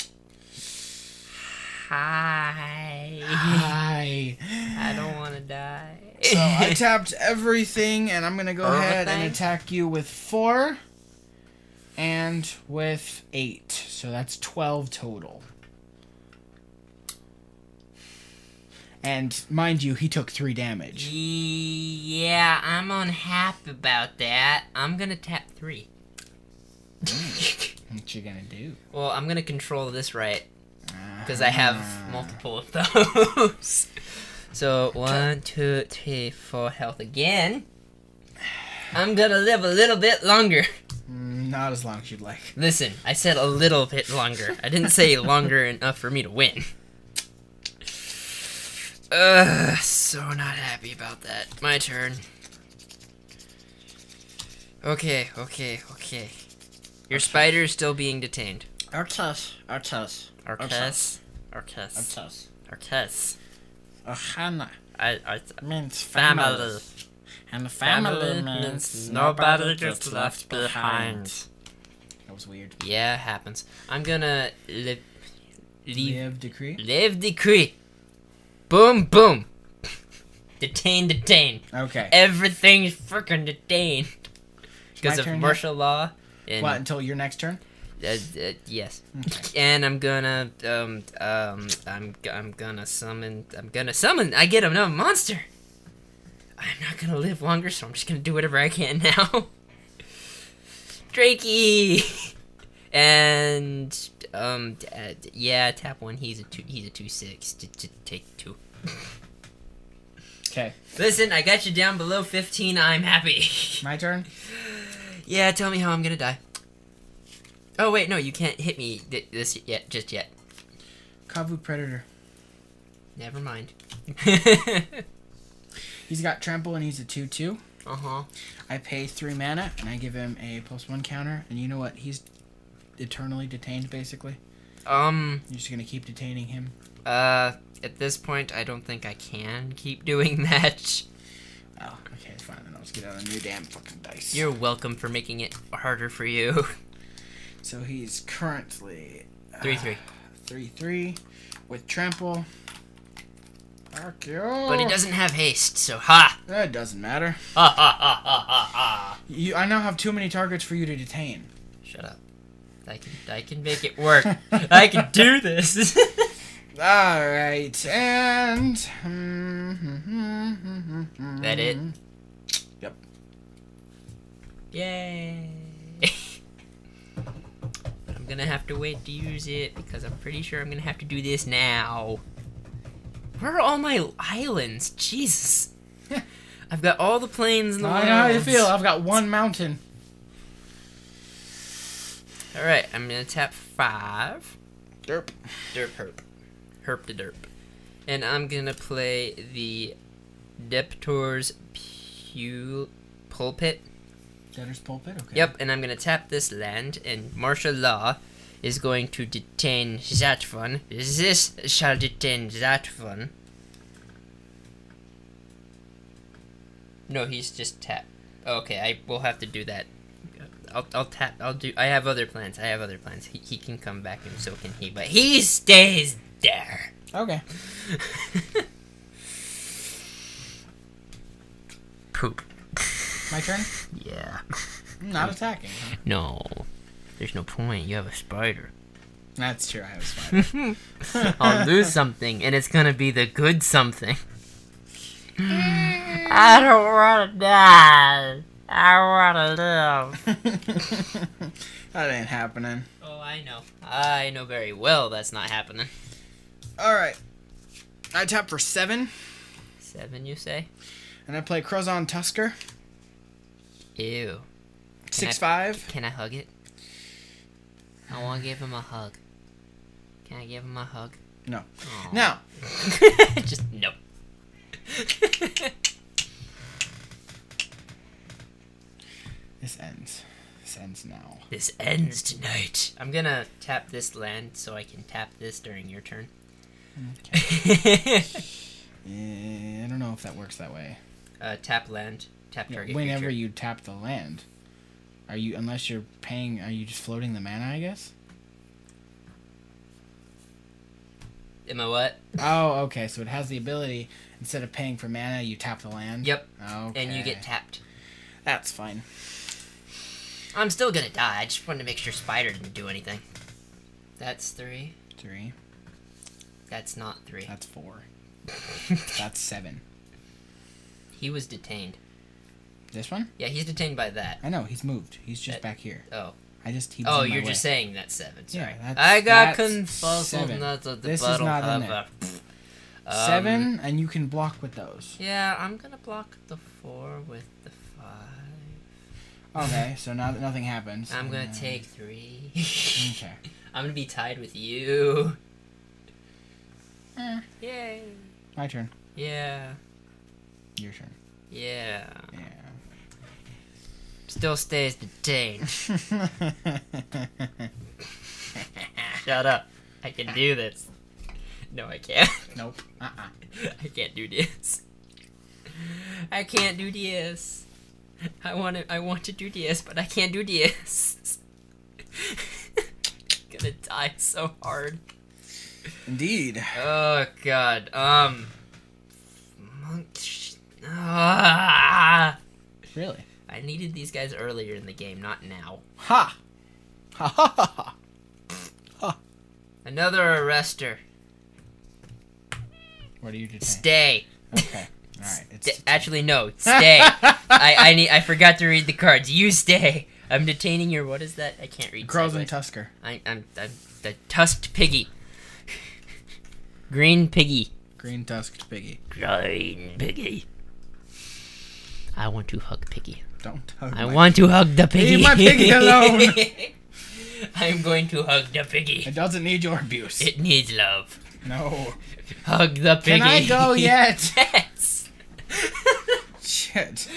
Hi. Hi. I don't want to die. So I tapped everything, and I'm gonna go ahead and Everything? attack you with 4 and with 8. So that's 12 total. And mind you, he took 3 damage. Yeah, I'm unhappy about that. I'm gonna tap 3. What you gonna do? Well, I'm gonna control this right. Because I have multiple of those. So, 1, 2, 3, 4 health again. I'm gonna live a little bit longer. Not as long as you'd like. Listen, I said a little bit longer. I didn't say longer enough for me to win. So not happy about that. My turn. Okay. Your spider is still being detained. Arcus. Arcus. Ohana I means family. And Family means nobody gets left behind. That was weird. Yeah, it happens. I'm gonna live decree. Boom, boom. Detain. Okay. Everything's freaking detained. Because My of turn martial law. And, What, until your next turn? yes. Okay. And I'm gonna I'm gonna summon. I get another monster. I'm not gonna live longer, so I'm just gonna do whatever I can now. Drakey. And yeah, tap one. He's a 2/6 to take 2. Okay. Listen, I got you down below 15. I'm happy. My turn? Yeah, tell me how I'm gonna die. Oh wait, no, you can't hit me just yet. Kavu Predator. Never mind. He's got trample and he's a 2/2. Uh-huh. I pay 3 mana and I give him a +1 counter. And you know what? He's eternally detained, basically. You're just gonna keep detaining him. At this point, I don't think I can keep doing that. Oh, okay, it's fine. Then I'll just get out a new damn fucking dice. You're welcome for making it harder for you. So he's currently 3/3. 3/3 with trample. Fuck you. But he doesn't have haste, so ha! That doesn't matter. Ha ha ha ha ha ha! I now have too many targets for you to detain. Shut up. I can make it work. I can do this. Alright, and... That it? Yep. Yay! But I'm gonna have to wait to use it because I'm pretty sure I'm gonna have to do this now. Where are all my islands? Jesus. I've got all the plains in the world. I know how you feel. I've got 1 mountain. Alright, I'm gonna tap 5. Derp. Derp herp. Herp to derp. And I'm gonna play the Deptor's Pulpit. Debtor's Pulpit? Okay. Yep, and I'm gonna tap this land, and martial law is going to detain that one. This shall detain that one. No, he's just tap. Okay, I will have to do that. I'll tap. I have other plans. He can come back, and so can he. But he stays there. Okay. Poop. My turn? Yeah. I'm not attacking. Huh? No. There's no point. You have a spider. That's true. I have a spider. I'll lose something, and it's gonna be the good something. I don't want to die. I want to live. That ain't happening. Oh, I know. I know very well that's not happening. Alright. I tap for 7. 7, you say? And I play Crozon Tusker. Ew. 6/5. Can I hug it? I want to give him a hug. Can I give him a hug? No. Aw. Now. Just no. This ends. This ends now. This ends tonight. I'm gonna tap this land so I can tap this during your turn. Okay. I don't know if that works that way. Tap land. Tap target Whenever creature. you tap the land, unless you're paying, are you just floating the mana, I guess? Am I what? Oh, okay. So it has the ability, instead of paying for mana, you tap the land? Yep. Okay. And you get tapped. That's fine. I'm still gonna die. I just wanted to make sure Spider didn't do anything. That's 3. 3. That's not 3. That's 4. That's 7. He was detained. This one? Yeah, he's detained by that. I know, he's moved. He's just back here. Oh. He was Oh, in my you're way. just saying that's 7. Sorry. Yeah, I got that's confused. 7. Not the This is bottle not in of there. a- 7, and you can block with those. Yeah, I'm gonna block the 4 with the 5. Okay, so now that nothing happens. I'm gonna take 3. Okay. I'm gonna be tied with you. Eh, Yay. my turn. Yeah. Your turn. Yeah. Yeah. Still stays detained. Shut up. I can do this. No, I can't. Nope. I can't do this. I can't do this. I want to do this, but I can't do this. Gonna die so hard. Indeed. Oh god. Ah. Really? I needed these guys earlier in the game, not now. Ha! Ha ha ha ha! Another arrestor. What do you do? Stay. Okay. All right. Actually, no. Stay. I forgot to read the cards. You stay. I'm detaining your. What is that? I can't read. Crows sideways. and Tusker. I'm the tusked piggy. Green piggy. Green tusked piggy. Green piggy. I want to hug piggy. Don't hug. I want to hug the piggy. Leave my piggy alone. I'm going to hug the piggy. It doesn't need your abuse. It needs love. No. Hug the piggy. Can I go yet? Yes. Shit.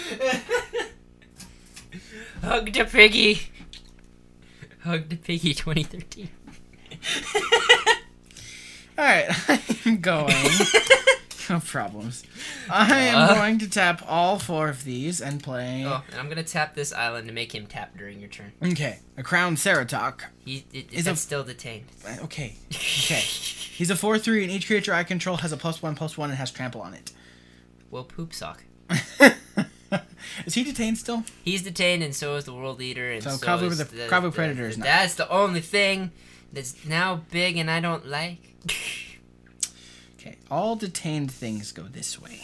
Hug the piggy. Hug the piggy 2013. Alright, I'm going. No problems. I am going to tap all 4 of these and play. Oh, and I'm gonna tap this island to make him tap during your turn. Okay, a Crown Ceratok. Is still detained. Okay. Okay. He's a 4/3, and each creature I control has a +1/+1 and has trample on it. Well, poop sock. Is he detained still? He's detained, and so is the world leader, and so Kavu is the Kavu Predator is not. That's the only thing that's now big, and I don't like. Okay, all detained things go this way.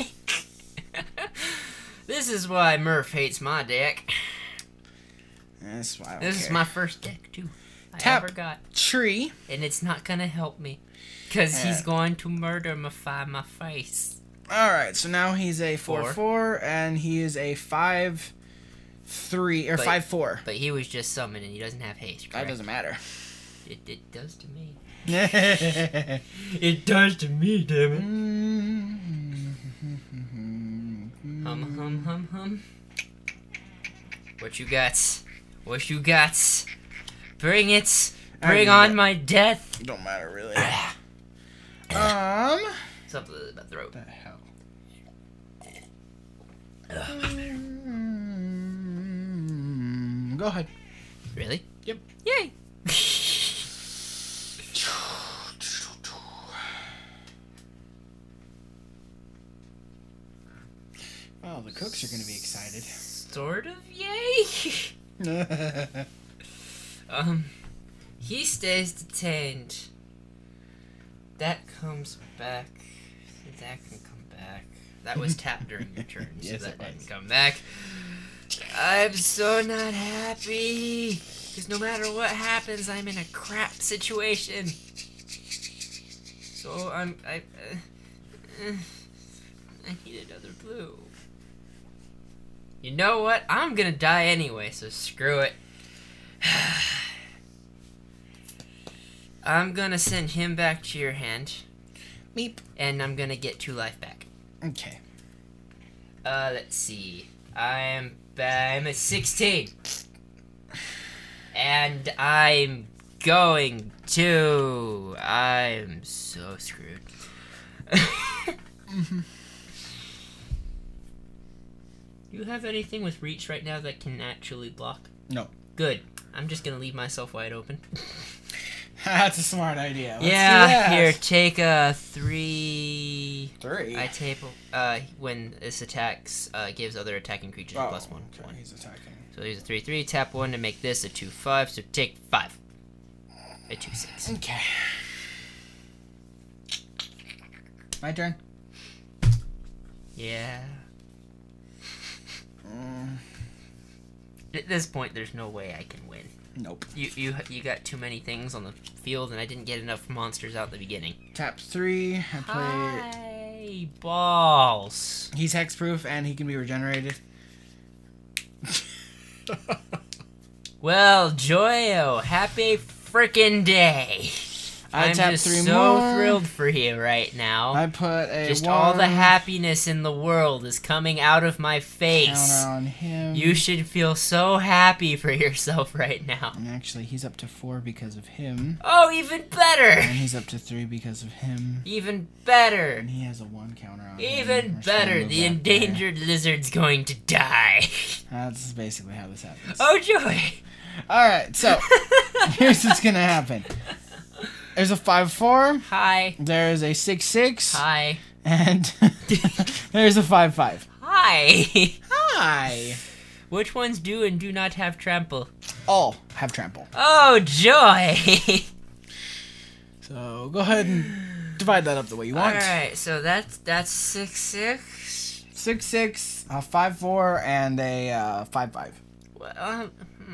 This is why Murph hates my deck. That's why I don't This care. is my first deck, too. Tap. I forgot. Tree. And it's not gonna help me. Because he's going to murder my face. Alright, so now he's a 4/4, Four. and he is a 5/3, or 5/4. But he was just summoned, and he doesn't have haste, correct? That doesn't matter. It does to me. It It does to me, damn it. Hum, Hum. What you got? What you got? Bring it. Bring on my death. Don't matter, really. Something in my throat. The hell? Go ahead. Really? Yep. Yay. Oh, the cooks are gonna be excited. Sort of yay. He stays detained. That comes back. That can come back. That was tapped during your turn, Yes, so it that was. didn't come back. I'm so not happy. Because no matter what happens, I'm in a crap situation. So I need another blue. You know what? I'm gonna die anyway, so screw it. I'm gonna send him back to your hand. Meep. And I'm gonna get 2 life back. Okay. Let's see. I'm at 16. And I'm going to... I'm so screwed. You have anything with reach right now that can actually block? No. Good. I'm just gonna leave myself wide open. That's a smart idea. Let's do Yeah, that. here, take a 3... 3. I tape when this attacks gives other attacking creatures a +1. Okay, 1. he's attacking. So he's a 3/3. Tap 1 to make this a 2/5. So take 5. A 2/6. Okay. My turn. Yeah. At this point, there's no way I can win. Nope. You got too many things on the field, and I didn't get enough monsters out at the beginning. Tap 3. I play. Hi, balls. He's hexproof and he can be regenerated. Well, Joyo, happy frickin' day. I I'm tap just 3 so more. thrilled for you right now. I put a Just 1. all the happiness in the world is coming out of my face. Counter on him. You should feel so happy for yourself right now. And actually, he's up to 4 because of him. Oh, even better! And he's up to 3 because of him. Even better! And he has a 1 counter on him. Even We're just gonna better! move The that endangered lizard's going to die. there. That's basically how this happens. Oh, joy! Alright, so here's what's gonna happen. There's a 5-4. Hi. There's a 6-6. Hi. And there's a 5-5. Hi. Hi. Which ones do and do not have trample? All have trample. Oh, joy! So go ahead and divide that up the way you want. Alright, so that's 6-6. 6-6, a 5-4, and a 5-5. Well,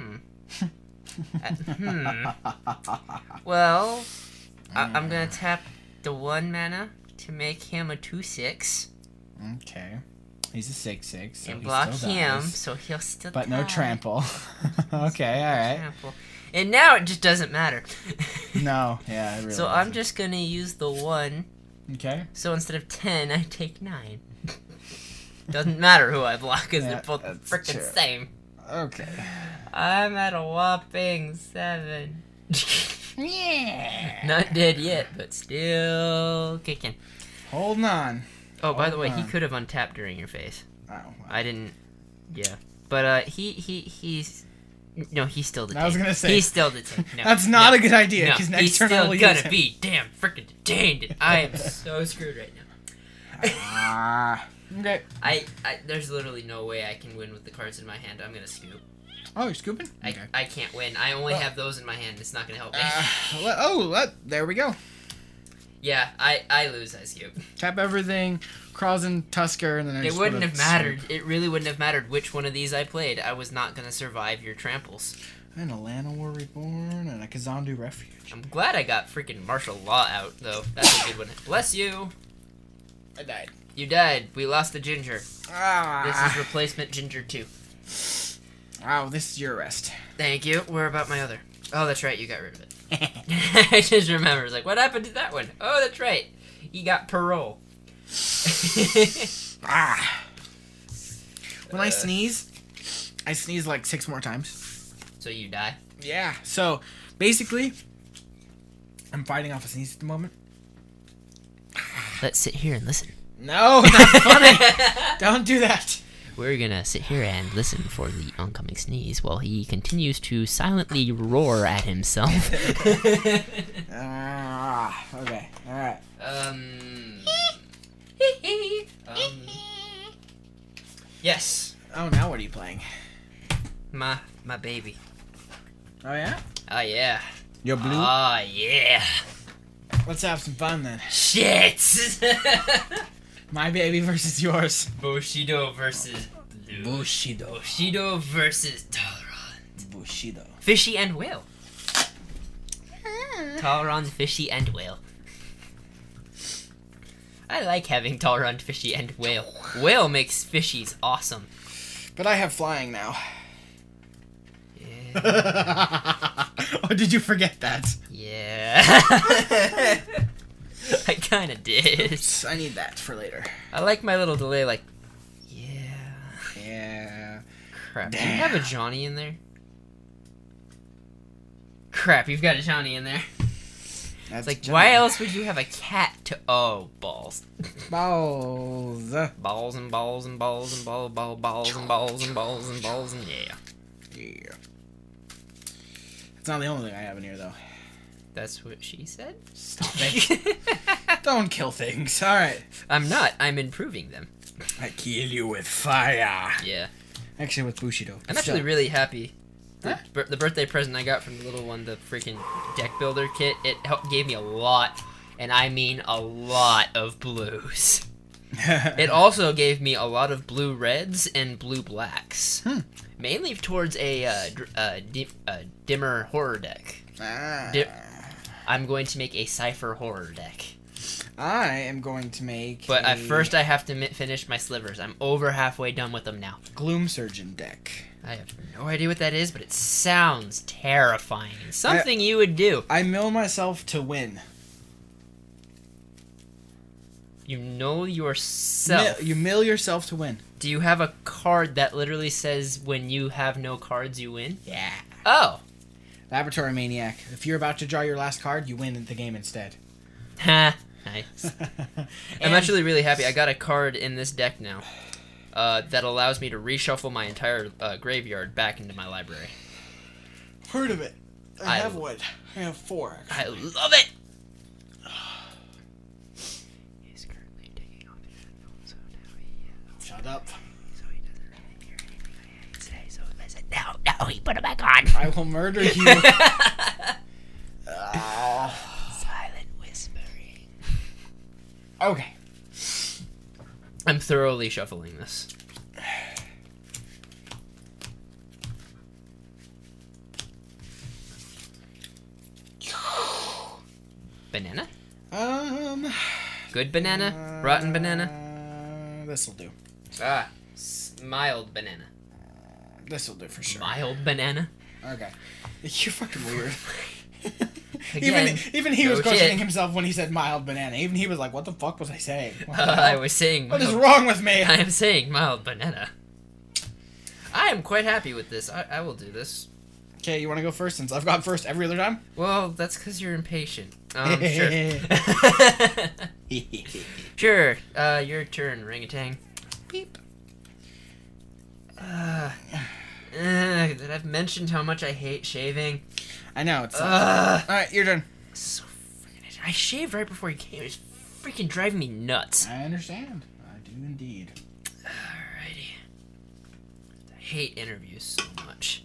Well, I'm gonna tap the 1 mana to make him a 2-6. Okay. He's a 6-6. So And he block still him, dies. so he'll still But die. no trample. Okay, alright. Trample. And now it just doesn't matter. No, yeah, it really So I'm doesn't. just gonna use the 1. Okay. So instead of 10, I take 9. Doesn't matter who I block, because Yeah, they're both that's freaking true. same. Okay. I'm at a whopping 7. Yeah. Not dead yet, but still kicking. Holding on. Oh, by the way, Hold he on. could have untapped during your phase. Oh, wow. I didn't. Yeah, but he's. No, he's still detained. I was gonna say, he's still detained. No, That's not no, a good idea, no, because next he's turn I still will gonna use him. be damn freaking detained. And I am so screwed right now. Ah. Okay. I there's literally no way I can win with the cards in my hand. I'm gonna scoop. Oh, you're scooping? I can't win. I only have those in my hand. It's not gonna help me. There we go. Yeah, I lose. I scoop. Tap everything, Krausen, Tusker, and then I It just wouldn't put a have mattered. swoop. It really wouldn't have mattered which one of these I played. I was not gonna survive your tramples. And a Llanowar Reborn, and a Kazandu Refuge. I'm glad I got freaking martial law out though. That's a good one. Bless you. I died. You died. We lost the ginger. This Ah. is replacement ginger 2. Wow, this is your rest. Thank you. Where about my other? Oh, that's right. You got rid of it. I just remember. It's like, what happened to that one? Oh, that's right. He got parole. Ah. When I sneeze like 6 more times. So you die. Yeah. So basically, I'm fighting off a sneeze at the moment. Let's sit here and listen. No, not funny. Don't do that. We're gonna sit here and listen for the oncoming sneeze while he continues to silently roar at himself. Okay. All right. Yes. Oh, now what are you playing? My baby. Oh yeah. Oh yeah. You're blue. Oh yeah. Let's have some fun then. Shit. My baby versus yours. Bushido versus Bushido. Bushido versus Talron. Bushido. Fishy and whale. Talron's fishy and whale. I like having Talron, fishy, and whale. Whale makes fishies awesome. But I have flying now. Yeah. Oh, did you forget that? Yeah. I kinda did. Oops, I need that for later. I like my little delay, like, yeah. Yeah. Crap. Do you have a Johnny in there? Crap, you've got a Johnny in there. That's It's like, Johnny. why else would you have a cat to... Oh, balls. Balls. Balls and balls and balls and balls and balls and balls and balls and balls and yeah. Yeah. It's not the only thing I have in here, though. That's what she said? Stop it. Don't kill things. All right. I'm not. I'm improving them. I kill you with fire. Yeah. Actually, with Bushido. I'm actually really happy. Huh? The birthday present I got from the little one, the freaking deck builder kit, it gave me a lot, and I mean a lot of blues. It also gave me a lot of blue reds and blue blacks. Mainly towards a dimmer horror deck. I'm going to make a Cypher horror deck. I am going to make But at first I have to finish my slivers. I'm over halfway done with them now. Gloom Surgeon deck. I have no idea what that is, but it sounds terrifying. It's something you would do. I mill myself to win. You know yourself. You mill yourself to win. Do you have a card that literally says when you have no cards, you win? Yeah. Oh. Laboratory Maniac. If you're about to draw your last card, you win the game instead. Ha. Nice. I'm actually really happy. I got a card in this deck now that allows me to reshuffle my entire graveyard back into my library. Heard of it. I have one. I have 4, actually. I love it! He's currently taking off his headphones, so now he... Shut up. So he doesn't really hear anything I have to say, so listen. No, he put it back on. I will murder you. Silent whispering. Okay. I'm thoroughly shuffling this. Banana? Good banana? Rotten banana? This'll do. Mild banana. This'll do for sure. Mild banana? Okay. You're fucking weird. Again, even he no was questioning shit. himself when he said mild banana. Even he was like, "What the fuck was I saying? What the I hell? was saying... What is wrong with me?" I am saying mild banana. I am quite happy with this. I will do this. Okay, you want to go first since I've gone first every other time? Well, that's because you're impatient. Sure. Sure. Your turn, Ringatang. Beep. That I've mentioned how much I hate shaving. I know it's. All right, your turn. So freaking. I shaved right before you came. It's freaking driving me nuts. I understand. I do indeed. Alrighty. I hate interviews so much.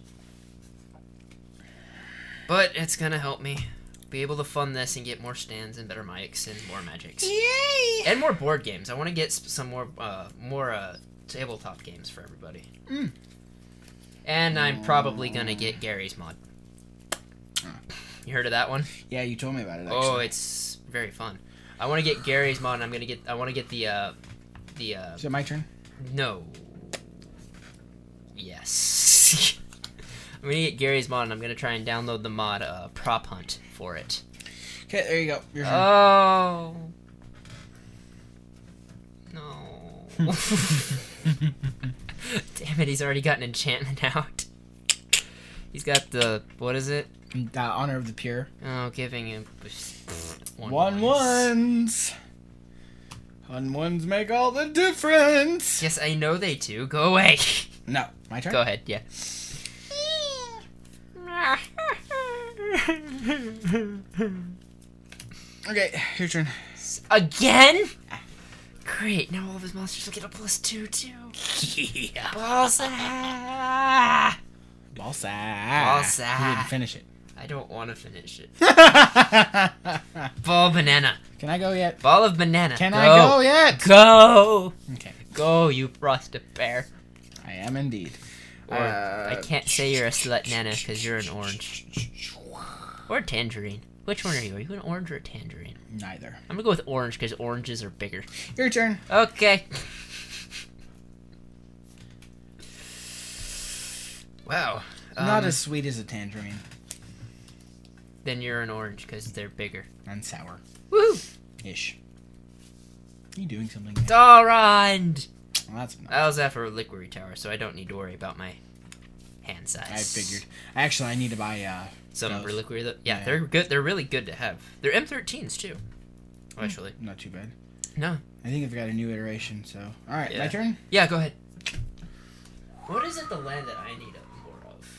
But it's gonna help me be able to fund this and get more stands and better mics and more magics. Yay! And more board games. I want to get some more tabletop games for everybody. And I'm probably gonna get Gary's mod. You heard of that one? Yeah, you told me about it. Actually. Oh, it's very fun. I want to get Gary's mod. And I want to get the Is it my turn? No. Yes. I'm gonna get Gary's mod, and I'm gonna try and download the mod Prop Hunt for it. Okay, there you go. Your turn. Oh. No. Damn it! He's already got an enchantment out. He's got the what is it? Honor of the Pure. Oh, giving him One ones. One ones make all the difference. Yes, I know they do. Go away. No, my turn. Go ahead. Yeah. Okay, your turn. Again? Great. Now all of his monsters will get a +2 too. Yeah. Balsa. Balsa. You didn't finish it. I don't want to finish it. Ball banana. Can I go yet? Ball of banana. Can I go yet? Go. Okay. Go, you rusted bear. I am indeed. Or I can't say you're a slut nana because you're an orange. Or a tangerine. Which one are you? Are you an orange or a tangerine? Neither. I'm gonna go with orange because oranges are bigger. Your turn. Okay. Wow. Not as sweet as a tangerine. Then you're an orange because they're bigger. And sour. Woohoo! Ish. Are you doing something? Dorand! Well, that's enough. I was at for Liquid Tower, so I don't need to worry about my hand size. I figured. Actually, I need to buy Some those. Reliquary. Yeah, Yeah. they're good. They're really good to have. They're M13s too. Actually, Not too bad. no. I think I've got a new iteration, so... Alright, Yeah. my turn? Yeah, go ahead. What is it the land that I need more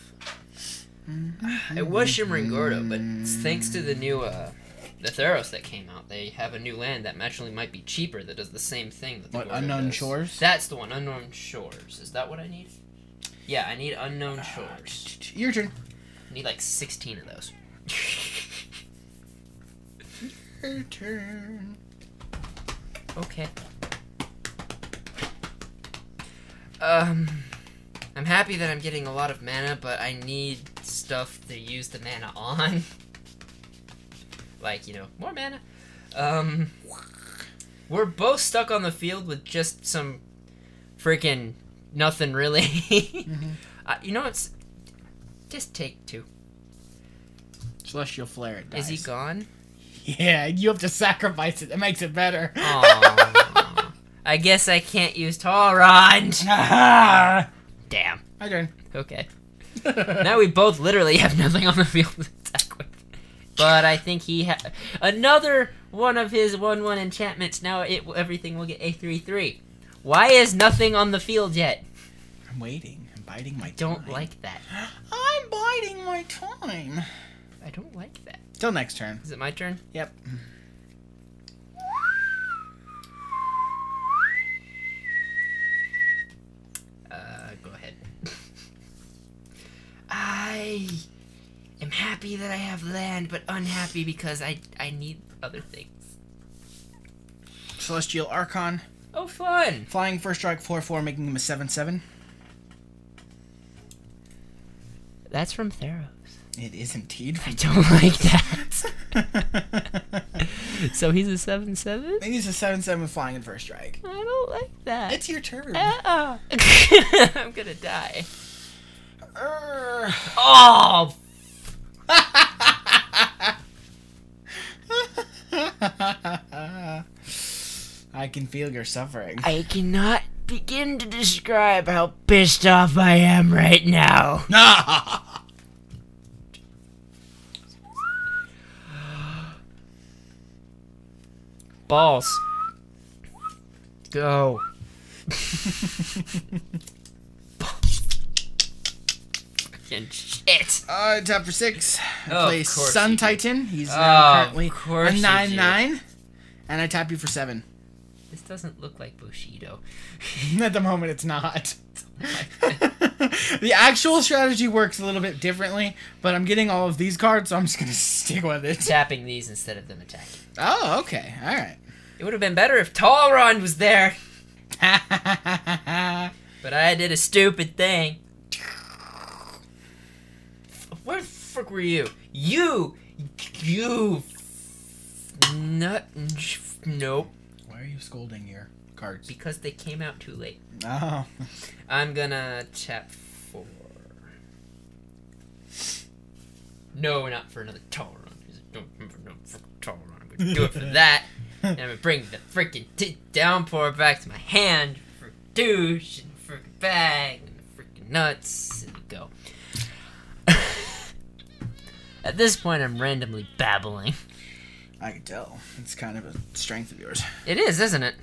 of? It was Shimmering Gordo, but thanks to the new the Theros that came out, they have a new land that actually might be cheaper that does the same thing that the What, Gordo Unknown does. Shores? That's the one, Unknown Shores. Is that what I need? Yeah, I need Unknown Shores. Your turn. I need like 16 of those. Your turn. Okay. I'm happy that I'm getting a lot of mana, but I need stuff to use the mana on. Like, more mana. We're both stuck on the field with just some freaking nothing really. You know, it's just take 2. Celestial Flare, it dies. Is he gone? Yeah, you have to sacrifice it. That makes it better. Aww. I guess I can't use Torrond. Damn. My turn. Okay. Now we both literally have nothing on the field to attack with. But I think he another one of his 1/1 enchantments. Now everything will get a 3/3. Why is nothing on the field yet? I'm waiting. I'm biding my time. Don't like that. I'm biding my time. I don't like that. Till next turn. Is it my turn? Yep. Go ahead. I am happy that I have land, but unhappy because I need other things. Celestial Archon. Oh, fun! Flying first strike 4/4, making him a 7/7. That's from Theros. It is indeed. I don't like that. So he's a 7/7? He's a 7/7 flying in first strike. I don't like that. It's your turn. I'm gonna die. Urgh. Oh! I can feel your suffering. I cannot begin to describe how pissed off I am right now. Balls. Go. Fucking shit. Top for 6. I Oh, play of course Sun you do. Titan. He's Oh, now currently of course a you 9/9. And I tap you for 7. This doesn't look like Bushido. At the moment, it's not. The actual strategy works a little bit differently, but I'm getting all of these cards, so I'm just going to stick with it. Tapping these instead of them attacking. Oh, okay. All right. It would have been better if Talron was there. But I did a stupid thing. Where the frick were you? You nut. Nope. Why are you scolding your cards? Because they came out too late. Oh. I'm gonna tap 4. No, not for another Talron. Don't remember no frickin' Talron. I'm gonna do it for that. And I'm gonna bring the freaking downpour back to my hand for douche and freaking bag and freaking nuts and go. At this point, I'm randomly babbling. I can tell. It's kind of a strength of yours. It is, isn't it?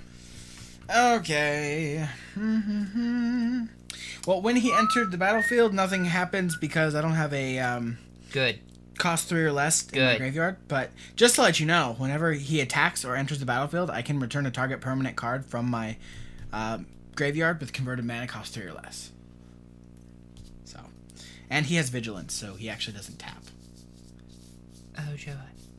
Okay. Well, when he entered the battlefield, nothing happens because I don't have a Good. cost 3 or less in my Good. graveyard. But just to let you know, whenever he attacks or enters the battlefield, I can return a target permanent card from my graveyard with converted mana cost 3 or less. So, and he has vigilance, so he actually doesn't tap. Oh, joy.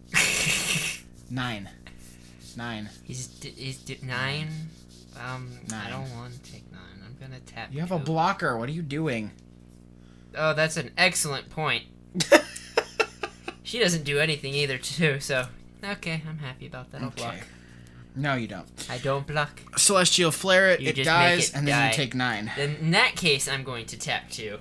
9. He's 9. I 9. don't want to take 9. I'm gonna tap. You have a 2. blocker. What are you doing? Oh, that's an excellent point. She doesn't do anything either, too. So, okay, I'm happy about that. I'll block. No, you don't. I don't block. Celestial Flare it. You It just dies, make it and then die. you take 9. Then in that case, I'm going to tap 2.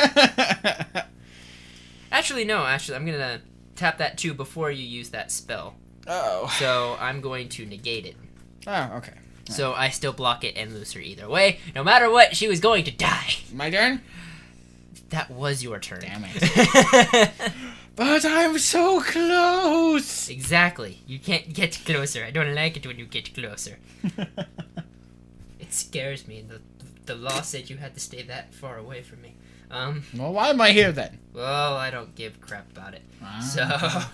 Actually, no. Actually, I'm gonna tap that 2 before you use that spell. Oh. So I'm going to negate it. Oh, okay. So I still block it and lose her either way. No matter what, she was going to die. My turn? That was your turn. Damn it. But I'm so close! Exactly. You can't get closer. I don't like it when you get closer. It scares me. The law said you had to stay that far away from me. Well, why am I here then? Well, I don't give crap about it. Ah. So,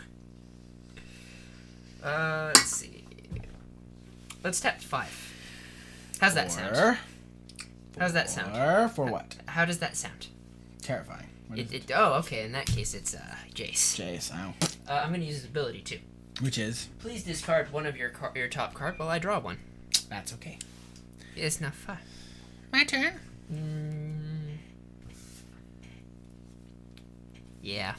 let's see. Let's tap 5. How's that sound? How's that sound? For what? How does that sound? Terrifying. What is it? Oh, okay. In that case, it's Jace. Jace, oh. I'm gonna use his ability too. Which is? Please discard one of your top card while I draw one. That's okay. It's not 5. My turn. Yeah.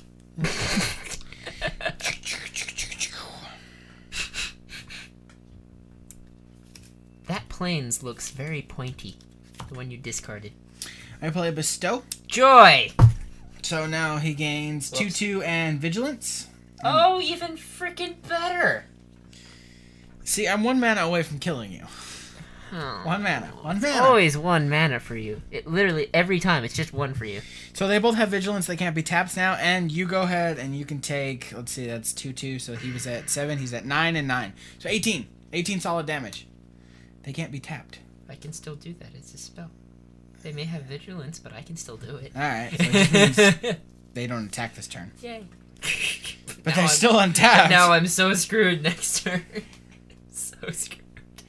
planes looks very pointy. The one you discarded. I play Bestow. Joy! So now he gains Whoops. 2/2 and Vigilance. Oh, even freaking better! See, I'm 1 mana away from killing you. Oh. 1 mana. 1 mana. Always 1 mana for you. It literally, every time, it's just 1 for you. So they both have Vigilance. They can't be tapped now. And you go ahead and you can take, let's see, that's 2/2. So he was at 7. He's at 9 and 9. So 18. 18 solid damage. They can't be tapped. I can still do that. It's a spell. They may have vigilance, but I can still do it. Alright. So it just means they don't attack this turn. Yay. But they're still untapped. Now I'm so screwed next turn. So screwed.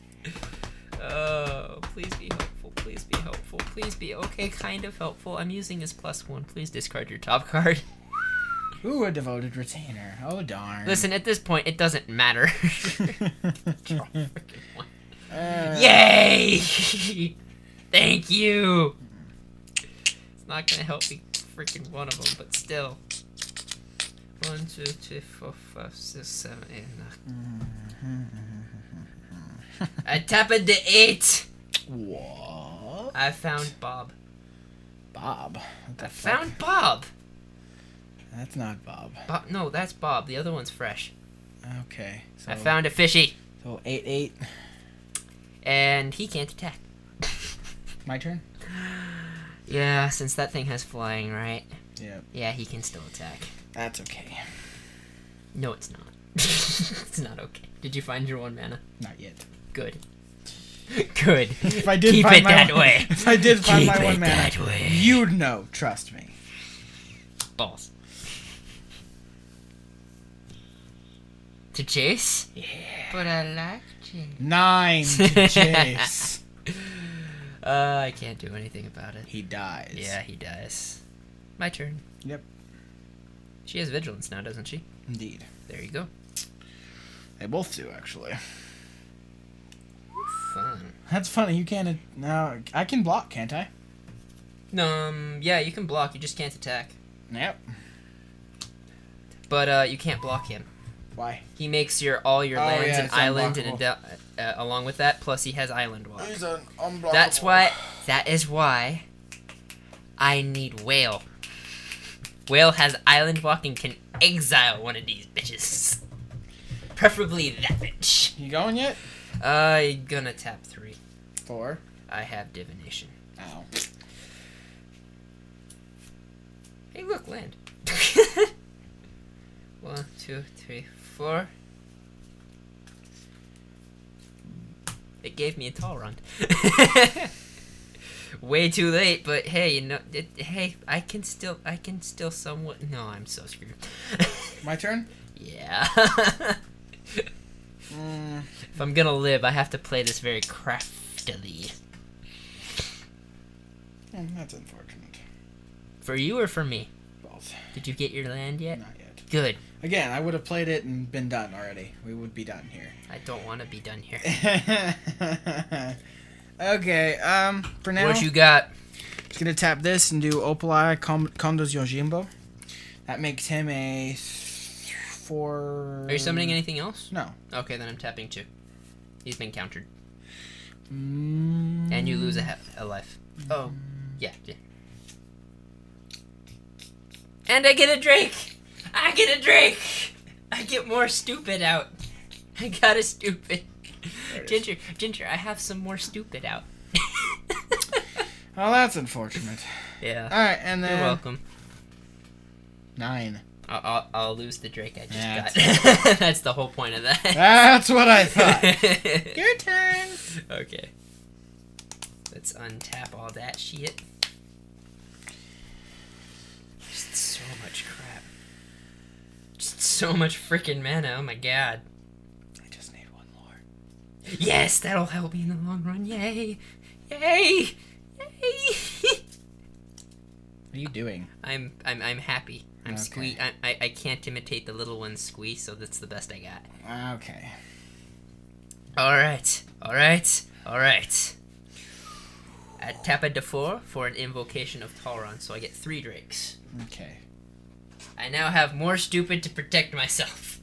Oh, please be helpful. Please be helpful. Please be okay, kind of helpful. I'm using his +1. Please discard your top card. Ooh, a devoted retainer. Oh, darn. Listen, at this point, it doesn't matter. Draw freaking one. Yay! Thank you! It's not gonna help me freaking one of them, but still. 1, 2, 3, 4, 5, 6, 7, 8, 9. I tapped the 8! What? I found Bob. Bob. What the I fuck? found Bob! That's not Bob. No, that's Bob. The other one's fresh. Okay. So, I found a fishy. So 8/8. And he can't attack. My turn? Yeah, since that thing has flying, right? Yep. Yeah, he can still attack. That's okay. No, it's not. It's not okay. Did you find your 1 mana? Not yet. Good. Good. If I did Keep find it my that one- way. If I did find Keep my it 1 mana, that way. you'd know. Trust me. Balls. To chase? Yeah. But I like chase. 9 to chase. I can't do anything about it. He dies. Yeah, he dies. My turn. Yep. She has vigilance now, doesn't she? Indeed. There you go. They both do, actually. Fun. That's funny. You can't. Now I can block, can't I? Yeah, you can block. You just can't attack. Yep. But you can't block him. Why? He makes all your Oh, lands yeah, an it's island, unblockable. and along with that, plus he has island walk. He's an unblockable. That is why I need Whale. Whale has island walk and can exile one of these bitches. Preferably that bitch. You going yet? I'm gonna tap 3. 4. I have divination. Ow. Hey, look, land. 1, 2, 3, 4. It gave me a tall run. Way too late, but hey, you know, hey, I can still somewhat. No, I'm so screwed. My turn? Yeah. Mm, If I'm gonna live, I have to play this very craftily. that's unfortunate. For you or for me? Both. Did you get your land yet? Not yet. Good. Again, I would have played it and been done already. We would be done here. I don't want to be done here. Okay, for now, What you got? just gonna tap this and do Opalai Kondo's Yojimbo. That makes him a 4... Are you summoning anything else? No. Okay, then I'm tapping 2. He's been countered. Mm, And you lose a life. Oh, yeah. And I get a Drake! I get a Drake! I get more stupid out. I got a stupid. There it is. Ginger, I have some more stupid out. Oh, that's unfortunate. Yeah. Alright, and then... You're welcome. 9. I'll lose the Drake I just Yeah, got. That's the whole point of that. That's what I thought. Your turn. Okay. Let's untap all that shit. Just so much crap. Just so much freaking mana. Oh my god. I just need 1 more. Yes, that'll help me in the long run. Yay! Yay! Yay! What are you doing? I'm happy. I'm Okay. squee. I can't imitate the little one's squee, so that's the best I got. Okay. All right. I tap a D4 for an invocation of Talron, so I get 3 Drakes. Okay. I now have more stupid to protect myself.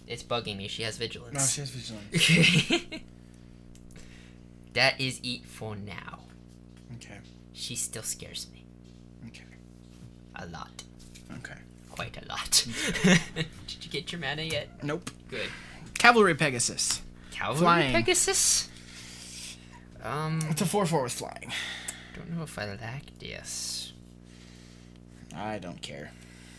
It's bugging me. She has No, vigilance. she has vigilance. That is it for now. Okay. She still scares me. Okay. A lot. Okay. Quite a lot. Did you get your mana yet? Nope. Good. Cavalry Pegasus. Cavalry Flying. Pegasus? It's a 4/4 with flying. Don't know if I like this. I don't care.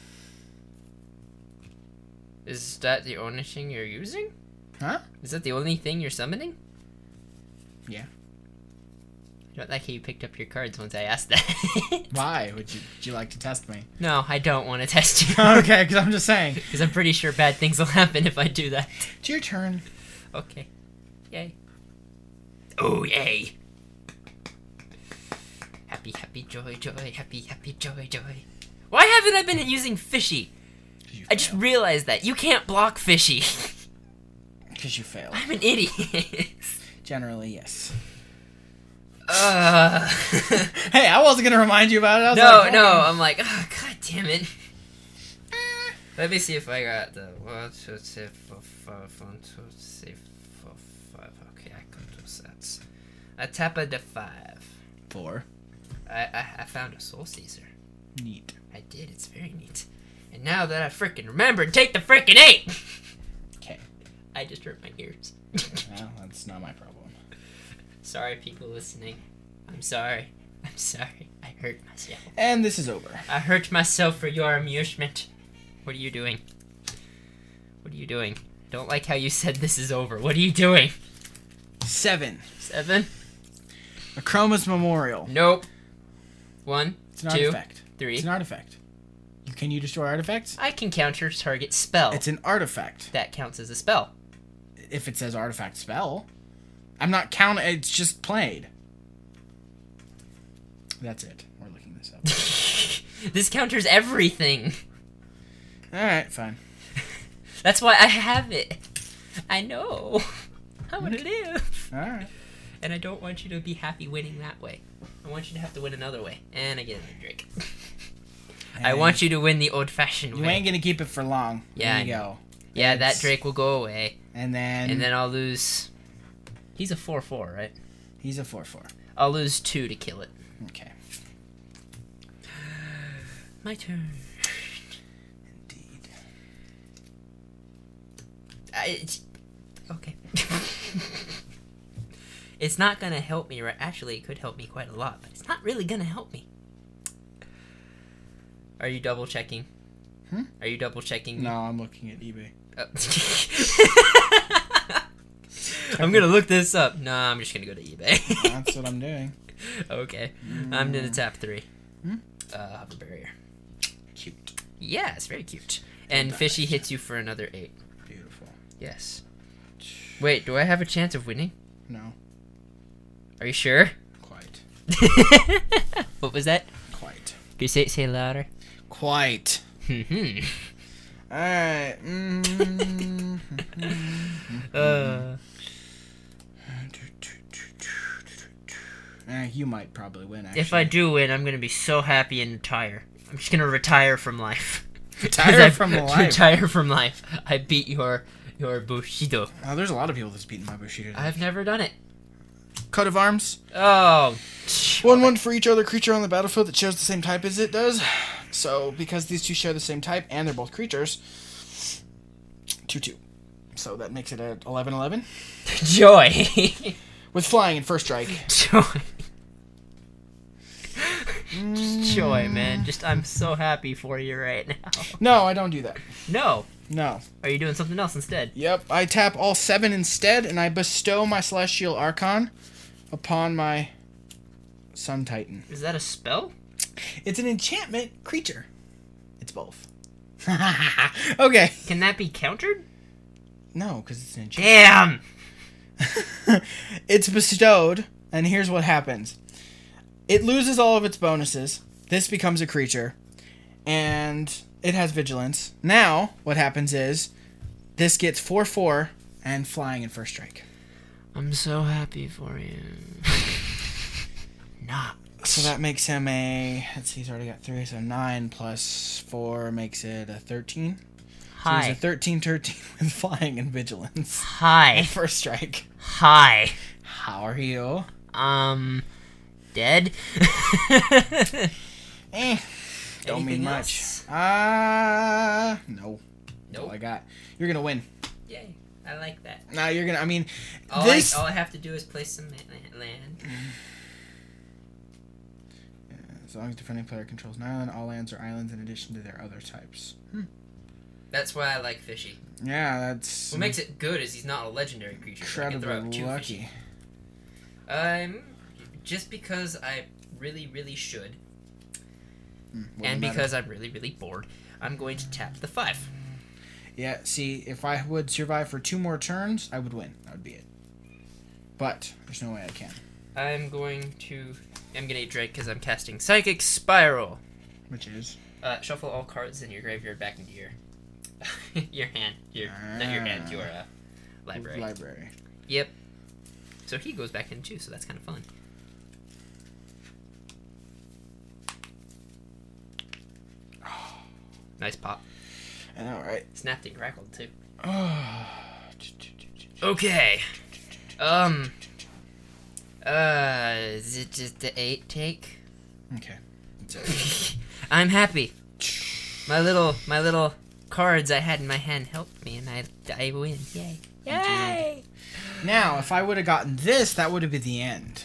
Is that the only thing you're using? Huh? Is that the only thing you're summoning? Yeah. I don't like how you picked up your cards once I asked that. Why? Would you like to test me? No, I don't want to test you. Okay, because I'm just saying. Because I'm pretty sure bad things will happen if I do that. It's your turn. Okay. Yay. Oh, yay. Happy, happy, joy, joy, happy, happy, joy, joy. Why haven't I been using Fishy? I just realized that. You can't block Fishy. Because you failed. I'm an idiot. Generally, yes. Uh, Hey, I wasn't going to remind you about it. I was no, like, no. I'm like, oh, god damn it. Let me see if I got the 1, 2, 3, 4, 5, 1, 2, 3, 4, 5. Okay, I got those sets. I tap a 5. 4. I found a Soul Caesar. Neat. I did. It's very neat. And now that I frickin' remembered, take the frickin' 8. Okay. I just hurt my ears. Well, that's not my problem. Sorry, people listening. I'm sorry. I'm sorry. I hurt myself. And this is over. I hurt myself for your amusement. What are you doing? What are you doing? Don't like how you said this is over. What are you doing? 7. 7? Akroma's Memorial. Nope. 1, It's an 2, artifact. 3. It's an artifact. Can you destroy artifacts? I can counter target spell. It's an artifact. That counts as a spell. If it says artifact spell. I'm not counting. It's just played. That's it. We're looking this up. This counters everything. Alright, fine. That's why I have it. I know. I want to live. Alright. And I don't want you to be happy winning that way. I want you to have to win another way. And I get another drink. I want you to win the old-fashioned way. You ain't gonna keep it for long. Yeah, There you go. Yeah, that It's- Drake will go away. And then... And then I'll lose... He's a 4/4, right? He's a 4/4. I'll lose 2 to kill it. Okay. My turn. Indeed. Okay. It's not gonna help me, right? Actually, it could help me quite a lot, but it's not really gonna help me. Are you double checking? Are you double checking? No, I'm looking at eBay. I'm gonna look this up. No, I'm just gonna go to eBay. That's what I'm doing. Okay. I'm gonna tap 3. Hover barrier. Cute. Yeah, it's very cute. And Fishy hits you for another 8. Beautiful. Yes. Wait, do I have a chance of winning? No. Are you sure? Quite. What was that? Quite. Can you say it louder? Quite. Mm-hmm. Alright. You might probably win, actually. If I do win, I'm gonna be so happy and retire. I'm just gonna retire from life. Retire from life? Retire from life. I beat your Bushido. Oh, there's a lot of people that's beaten my Bushido. I've never done it. Coat of arms. Oh. 1/1 for each other creature on the battlefield that shares the same type as it does. So, because these two share the same type and they're both creatures, 2/2. So that makes it at 11/11. Joy. With flying and first strike. Joy. Joy, man. I'm so happy for you right now. No, I don't do that. No. No. Are you doing something else instead? Yep, I tap all 7 instead, and I bestow my Celestial Archon upon my Sun Titan. Is that a spell? It's an enchantment creature. It's both. Okay. Can that be countered? No, because it's an enchantment. Damn! It's bestowed, and here's what happens. It loses all of its bonuses. This becomes a creature, and it has vigilance. Now, what happens is, this gets 4/4 and flying in first strike. I'm so happy for you. Not. So that makes him a... Let's see, he's already got 3, so 9 plus 4 makes it a 13. So he's a 13-13 with flying and vigilance. Hi. And first strike. Hi. How are you? Dead? Don't mean Anything much. else? No. Nope. That's all I got. You're gonna win. Yay. I like that. No, you're gonna. I mean, All I have to do is place some land. As long as defending player controls an island, all lands are islands in addition to their other types. That's why I like Fishy. Yeah, that's. What makes it good is he's not a legendary creature. So I can throw out incredibly 2 lucky. Fishy. Just because I really, really should, and matter. because I'm really, really bored, I'm going to tap the 5. Yeah, see, if I would survive for 2 more turns, I would win. That would be it. But there's no way I can. I'm gonna eat Drake because I'm casting Psychic Spiral. Which is? Shuffle all cards in your graveyard back into your your hand. Not your hand, your library. Library. Yep. So he goes back in too, so that's kind of fun. Nice pop. I know, right? Snapped and crackled too. Oh. Okay. Is it just the 8 take? Okay. I'm happy. My little cards I had in my hand helped me, and I win. Yay! Yay! Now, if I would have gotten this, that would have been the end.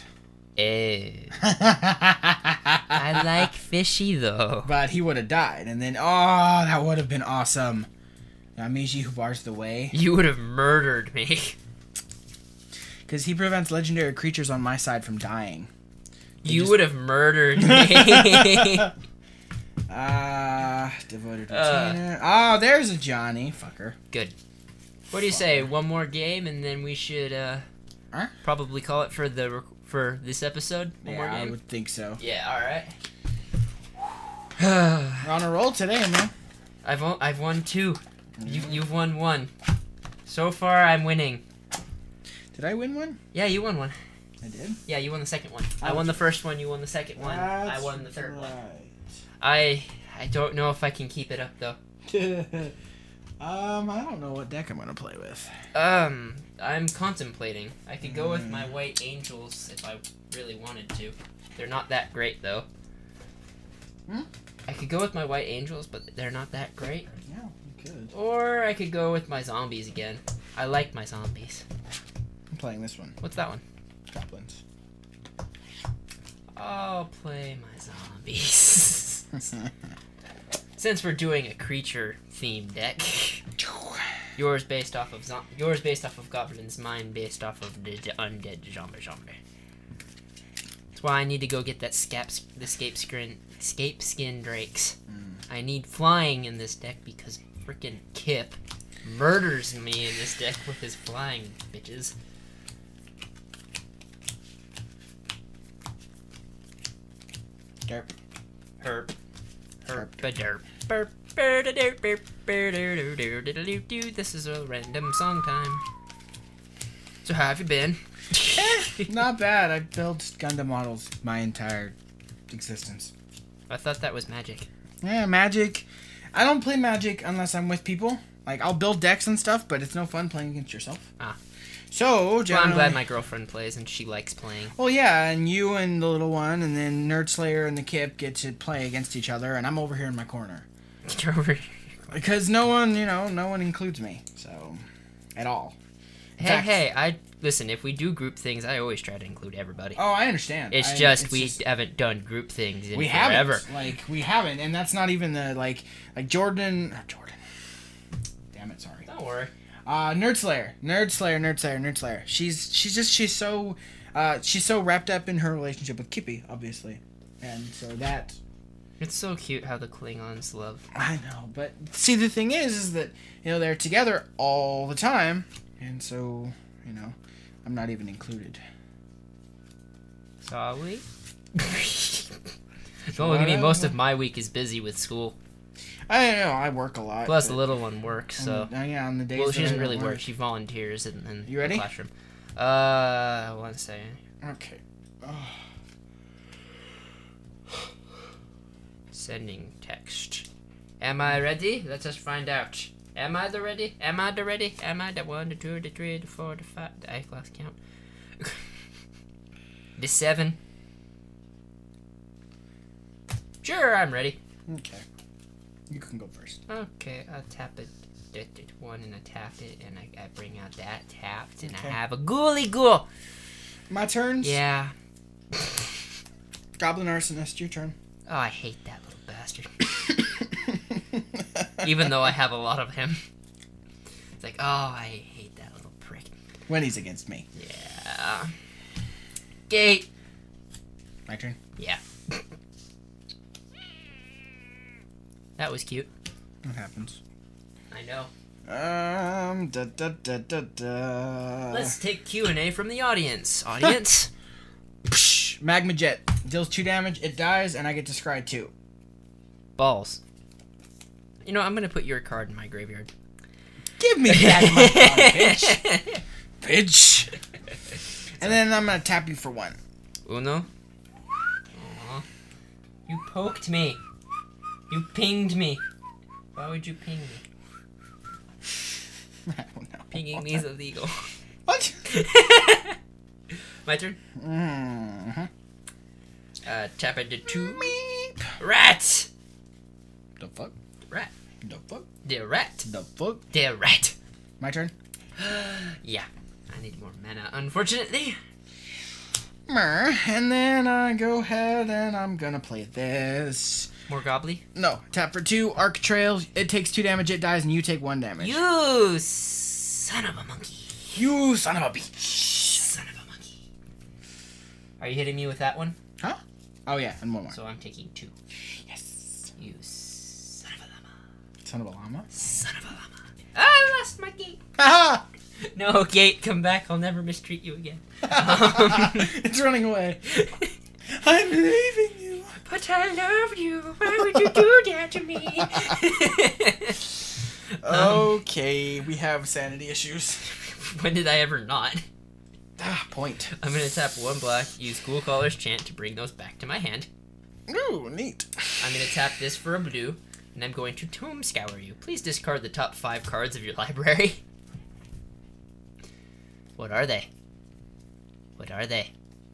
I like Fishy though. But he would have died, and then that would have been awesome. Namiji who bars the way. You would have murdered me. Because he prevents legendary creatures on my side from dying. You would have murdered me. Devoted retainer. There's a Johnny. Fucker. Good. What do you say? One more game, and then we should probably call it for this episode. One more game. I would think so. Yeah. All right. We're on a roll today, man. I've won 2. You've won 1. So far, I'm winning. Did I win one? Yeah, you won 1. I did? Yeah, you won the second one. I won the first one, you won the second one. I won the third one. I don't know if I can keep it up though. I don't know what deck I'm gonna play with. I'm contemplating. I could go with my White Angels if I really wanted to. They're not that great though. I could go with my White Angels, but they're not that great. Yeah, you could. Or I could go with my zombies again. I like my zombies. I'm playing this one. What's that one? Goblins. I'll play my zombies. Since we're doing a creature themed deck, yours based off of goblins, mine based off of the undead zombie. That's why I need to go get that scape skin drakes. I need flying in this deck because frickin' Kip murders me in this deck with his flying bitches. Derp. Herp. Herp-a-derp. This is a random song time. So how have you been? Not bad. I built Gundam models my entire existence. I thought that was Magic. Yeah, Magic. I don't play Magic unless I'm with people. Like, I'll build decks and stuff, but it's no fun playing against yourself. So, well, I'm glad my girlfriend plays and she likes playing. Well, yeah, and you and the little one, and then Nerd Slayer and the Kip get to play against each other, and I'm over here in my corner. You're over here. Because no one includes me, so, at all. Listen, if we do group things, I always try to include everybody. Oh, I understand. It's we haven't done group things in we forever. We haven't, and that's not even the, like Jordan. Damn it, sorry. Don't worry. Nerd Slayer. She's so wrapped up in her relationship with Kippy, obviously, and so that. It's so cute how the Klingons love. I know, but see, the thing is that they're together all the time, and so I'm not even included. Sorry. Don't look at me. Most of my week is busy with school. I know. I work a lot. Plus, the little one works, so. On the days. Well, she doesn't really work. She volunteers in you ready? The classroom. 1 second. Okay. Sending text. Am I ready? Let us find out. Am I the ready? Am I the ready? Am I the 1, the 2, the 3, the 4, the 5? I lost count. The 7. Sure, I'm ready. Okay. You can go first. Okay, I'll tap it. Did 1 and I tapped it, and I bring out that tapped, and Okay. I have a ghoulie ghoul. My turns? Yeah. Goblin Arsonist, your turn. Oh, I hate that little bastard. Even though I have a lot of him. It's like, oh, I hate that little prick. When he's against me. Yeah. Gate. My turn. Yeah. That was cute. What happens? I know. Da. Let's take Q&A from the audience. Audience? Psh, Magma Jet. Deals 2 damage, it dies, and I get to scry 2. Balls. You know, I'm going to put your card in my graveyard. Give me back my card, bitch. Bitch. And then I'm going to tap you for 1. Uno. Aw. You poked me. You pinged me. Why would you ping me? I don't know. Pinging me is illegal. What? My turn. Mm-hmm. Tap into 2. Meep. Rat. The fuck? Rat. The fuck? The rat. The fuck? The rat. My turn. Yeah. I need more mana, unfortunately. And then go ahead and I'm gonna play this. More gobbly. No, tap for 2, Arc Trail. It takes 2 damage, it dies, and you take 1 damage. You son of a monkey. You son of a bitch. Son of a monkey. Are you hitting me with that one? Huh? Oh yeah, and 1 more. So I'm taking 2. Yes. You son of a llama. Son of a llama. Son of a llama. I lost my gate. Haha! No, gate, come back. I'll never mistreat you again. It's running away. I'm leaving you. But I love you. Why would you do that to me? Okay, we have sanity issues. When did I ever not? Point. I'm going to tap 1 black, use Ghoul Caller's Chant to bring those back to my hand. Ooh, neat. I'm going to tap this for a blue, and I'm going to Tomb Scour you. Please discard the top 5 cards of your library. What are they? What are they?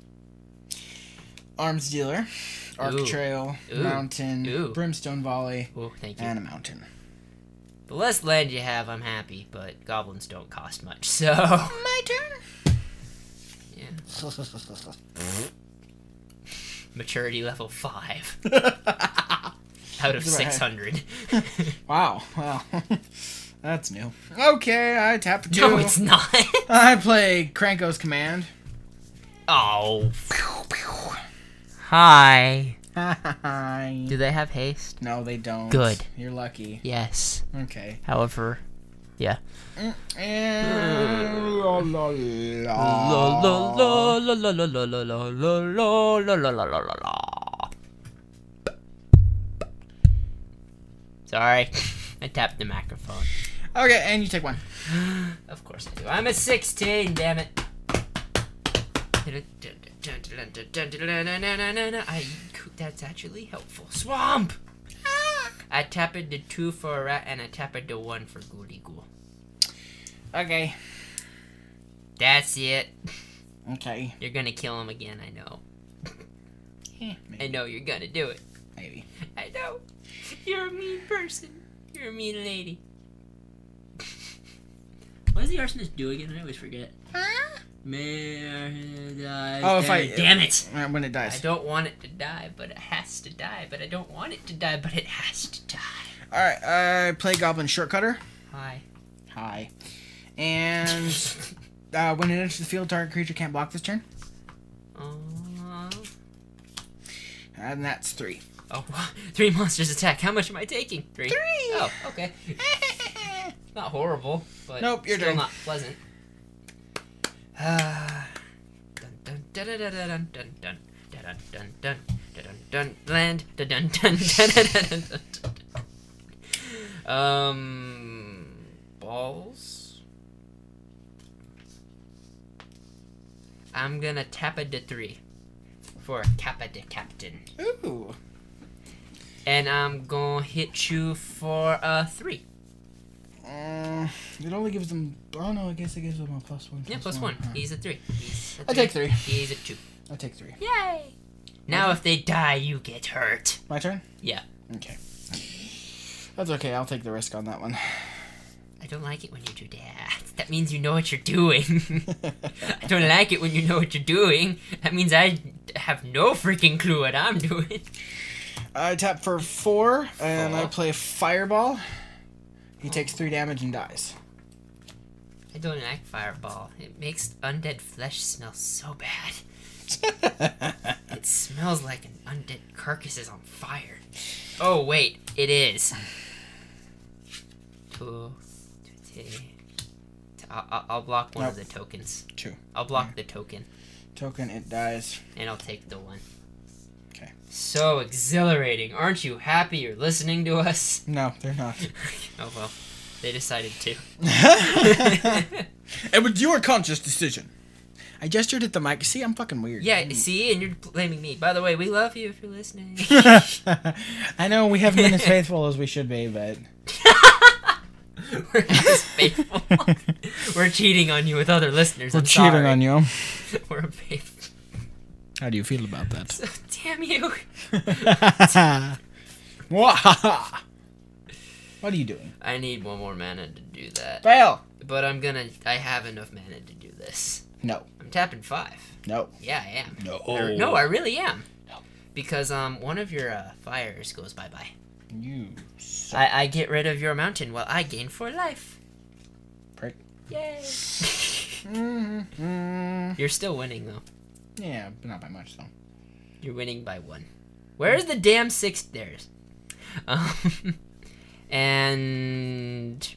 Arms Dealer, Arc Ooh. Trail, Ooh. Mountain, Ooh. Brimstone Volley, Oh, thank you. and a mountain. The less land you have, I'm happy, but goblins don't cost much, so... My turn. Yeah. Maturity level 5. Out of That's right. 600. Wow. That's new. Okay, I tap for 2. No, it's not. I play Kranko's Command. Oh. Hi. Hi. Do they have haste? No, they don't. Good. You're lucky. Yes. Okay. However, yeah. And la la La la. la la la la la la la la la la la la la la. Sorry, I tapped the microphone. Okay, and you take 1. Of course I do. I'm at 16, damn it. That's actually helpful. Swamp! I tap into 2 for a rat, and I tap into 1 for Ghoulie Ghoul. Okay. That's it. Okay. You're gonna kill him again, I know. I Maybe. know you're gonna do it. Maybe. I know. You're a mean person. You're a mean lady. What does the arsonist do again? I always forget. Oh, if I... Damn it! When it I dies. don't want it to die, but it has to die. But I don't want it to die, but it has to die. Alright, I play Goblin Shortcutter. Hi. Hi. And when it enters the field, target creature can't block this turn. And that's 3. Oh, 3 monsters attack. How much am I taking? 3. 3! Oh, okay. Not horrible, but Nope, you're still done. not pleasant. Dun dun dun dun dun dun dun dun dun dun dun dun land dun dun dun dun dun dun. Balls. I'm gonna tap it to 3 for Kappa de Captain, Ooh. and I'm gonna hit you for 3. It only gives them... Oh, no, I guess it gives them a +1. Yeah, +1. Huh. He's a 3. I take 3. He's a 2. I take 3. Yay! Now if they die, you get hurt. My turn? Yeah. Okay. That's okay. I'll take the risk on that one. I don't like it when you do that. That means you know what you're doing. I don't like it when you know what you're doing. That means I have no freaking clue what I'm doing. I tap for 4, and I play Fireball. He takes 3 damage and dies. I don't like Fireball. It makes undead flesh smell so bad. It smells like an undead carcass is on fire. Oh, wait. It is. 2, 3. I'll block one of the tokens. 2. I'll block the token. Token, it dies. And I'll take the 1. Okay. So exhilarating. Aren't you happy you're listening to us? No, they're not. Oh, well. They decided to. It was your conscious decision. I gestured at the mic. See, I'm fucking weird. Yeah, see? And you're blaming me. By the way, we love you if you're listening. I know we haven't been as faithful as we should be, but... We're not as faithful. We're cheating on you with other listeners. We're I'm cheating sorry. on you. We're unfaithful. How do you feel about that? So, damn you. What are you doing? I need 1 more mana to do that. Fail! But I have enough mana to do this. No. I'm tapping 5. No. Yeah, I am. No. No, I really am. No. Because one of your fires goes bye-bye. You suck. I get rid of your mountain while I gain 4 life. Prick. Yay. Mm-hmm. You're still winning, though. Yeah, but not by much, though. You're winning by 1. Where's the damn 6 stairs? And...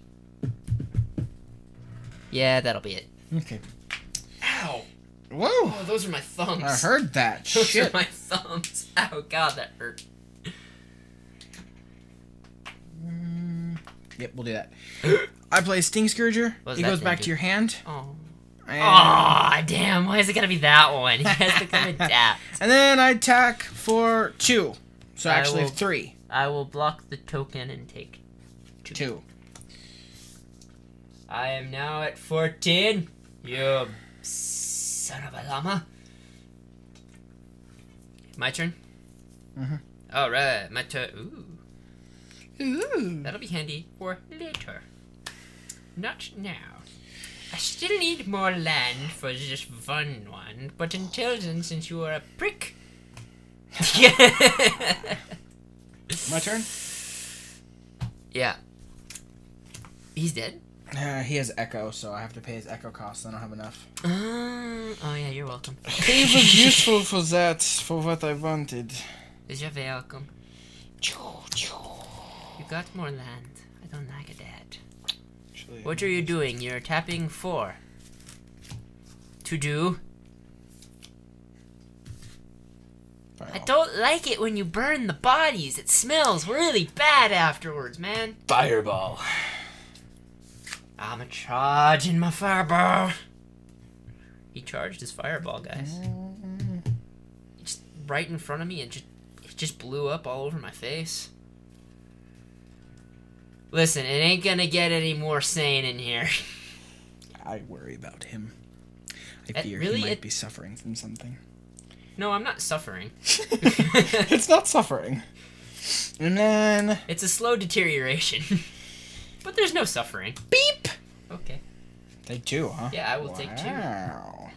Yeah, that'll be it. Okay. Ow! Whoa! Oh, those are my thumbs. I heard that. Those Shit. are my thumbs. Ow, God, that hurt. Yep, we'll do that. I play Sting Scourger. What does He that goes thing back do? to your hand. Oh. And, Aw, damn, why is it gotta be that one? He has to come adapt. and then I attack for 2. So I actually will- 3. I will block the token and take 2. I am now at 14. You son of a llama. My turn? Mhm. Alright, my turn. Ooh. Ooh. That'll be handy for later. Not now. I still need more land for just one, but until then, since you are a prick. My turn? Yeah. He's dead? He has Echo, so I have to pay his Echo costs. I don't have enough. Oh yeah, you're welcome. He was useful for that, for what I wanted. You're welcome. You got more land. I don't like that. Actually, What are you doing? You're tapping 4. To do? I don't like it when you burn the bodies. It smells really bad afterwards, man. Fireball. I'm a charging my fireball. He charged his fireball, guys. Just right in front of me, and it just blew up all over my face. Listen, it ain't gonna get any more sane in here. I worry about him. I It fear really- he might it- be suffering from something. No, I'm not suffering. It's not suffering. And then... It's a slow deterioration. But there's no suffering. Beep! Okay. Take 2, huh? Yeah, I will take 2. Wow.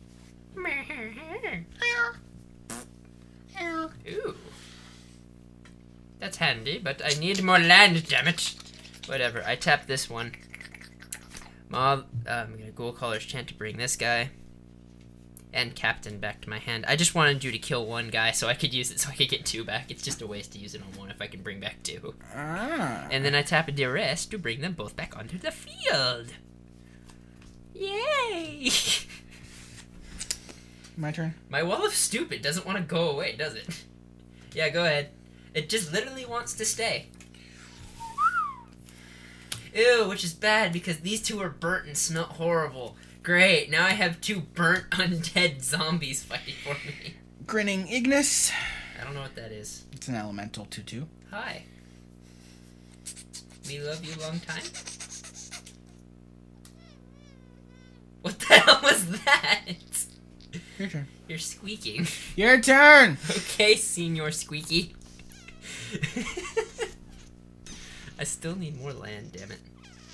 Ooh. That's handy, but I need more land, damn it. Whatever, I tap this one. I'm gonna Ghoul Caller's Chant to bring this guy. And Captain back to my hand. I just wanted you to kill 1 guy so I could use it so I could get 2 back. It's just a waste to use it on 1 if I can bring back 2. Ah. And then I tap a duress to bring them both back onto the field. Yay! My turn? My Wall of Stupid doesn't want to go away, does it? Yeah, go ahead. It just literally wants to stay. Ew, which is bad because these 2 are burnt and smell horrible. Great, now I have 2 burnt undead zombies fighting for me. Grinning Ignis. I don't know what that is. It's an elemental 2/2. Hi. We love you long time. was that? Your turn. You're squeaking. Your turn. Okay, Senior Squeaky. I still need more land, damn it.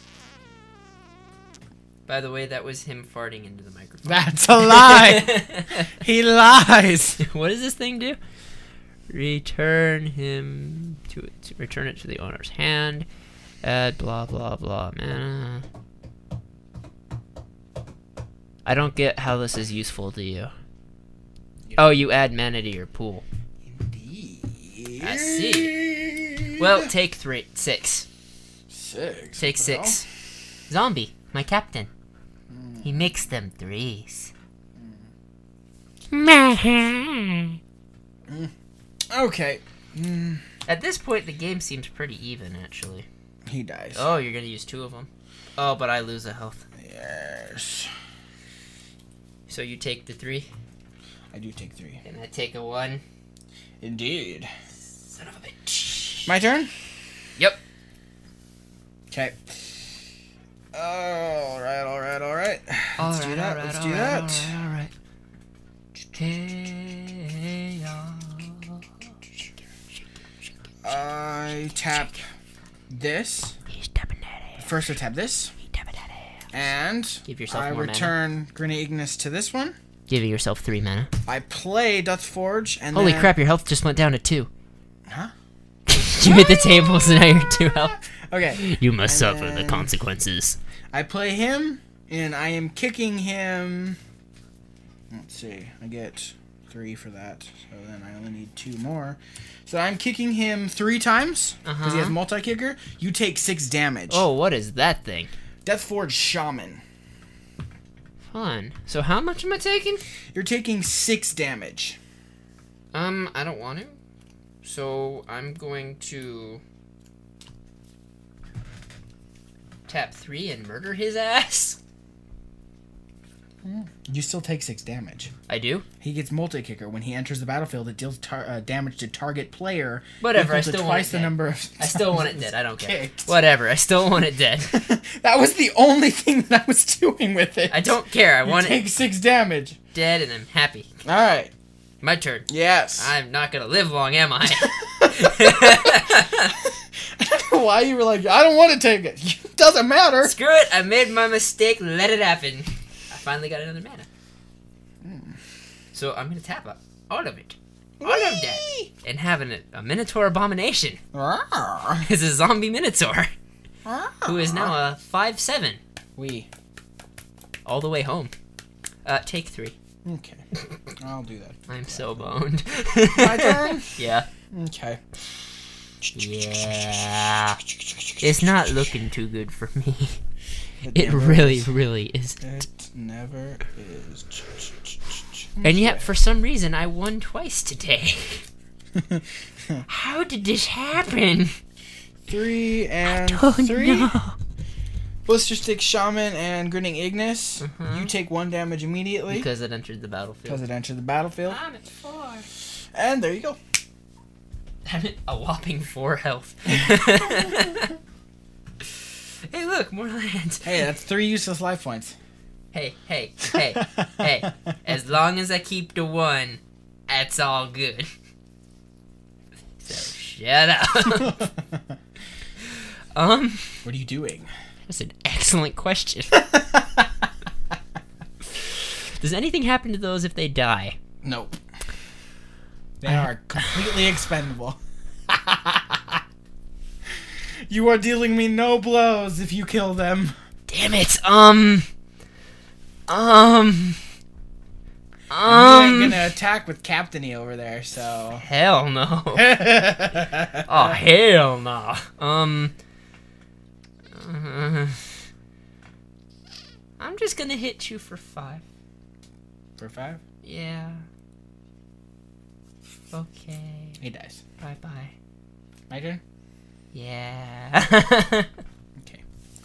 By the way, that was him farting into the microphone. That's a lie. He lies. What does this thing do? Return it to the owner's hand. Add blah blah blah mana. I don't get how this is useful to you. Oh, you add mana to your pool. Indeed. I see. Well, take 6. 6. Take 6. Zombie, my captain. He makes them 3s. Okay. At this point, the game seems pretty even, actually. He dies. Oh, you're gonna use 2 of them. Oh, but I lose a health. Yes. So you take the 3, I do take 3. and I take a 1. Indeed. Son of a bitch. My turn? Yep. Okay. Alright. Let's do that. All right. I tap this. He's tapping that ass. First I tap this. He's tapping that ass. And Give yourself I more return Grinning Ignis to this one. Giving yourself 3 mana. I play Dust Forge and Holy then... crap, your health just went down to 2. Huh? You hit the table, so now you're 2 health. Okay. You must And suffer the then- consequences. I play him, and I am kicking him... Let's see. I get 3 for that, so then I only need 2 more. So I'm kicking him 3 times, because he has multi-kicker. You take 6 damage. Oh, what is that thing? Death Forge Shaman. Fun. So how much am I taking? You're taking 6 damage. I don't want to. So I'm going to tap 3 and murder his ass. You still take 6 damage. I do? He gets multi-kicker. When he enters the battlefield, it deals damage to target player. Whatever, I equal to still want twice it the dead. number of I still want it times dead. I don't care. kicked. Whatever. I still want it dead. That was the only thing that I was doing with it. I don't care. I You want take it 6 damage. dead and I'm happy. All right. My turn. Yes. I'm not going to live long, am I? I don't know why you were like, I don't want to take it. Doesn't matter. Screw it. I made my mistake. Let it happen. I finally got another mana. So I'm going to tap up all of it. All of that. And have a Minotaur Abomination. Is a zombie Minotaur. Who is now a 5/7. All the way home. Take 3. Okay. I'll do that. I'm so boned. My turn? Yeah. Okay. Yeah. It's not looking too good for me. It never really, is. really is. It never is. And yet, for some reason, I won twice today. How did this happen? 3 and Oh 3. no. Blister Stick Shaman and Grinning Ignis. You take 1 damage immediately Because it entered the because battlefield. it entered the battlefield. I'm at 4. And there you go. I'm at a whopping 4 health. Hey, look, more land. Hey, that's 3 useless life points. Hey. As long as I keep the 1, that's all good. So, shut up. What are you doing? That's an excellent question. Does anything happen to those if they die? Nope. They are completely expendable. You are dealing me no blows if you kill them. Damn it. I'm gonna attack with Captainy over there, so. Hell no. Oh, hell no. I'm just gonna hit you for 5. For 5? Yeah. Okay. He dies. Bye-bye. My turn? Yeah. Okay.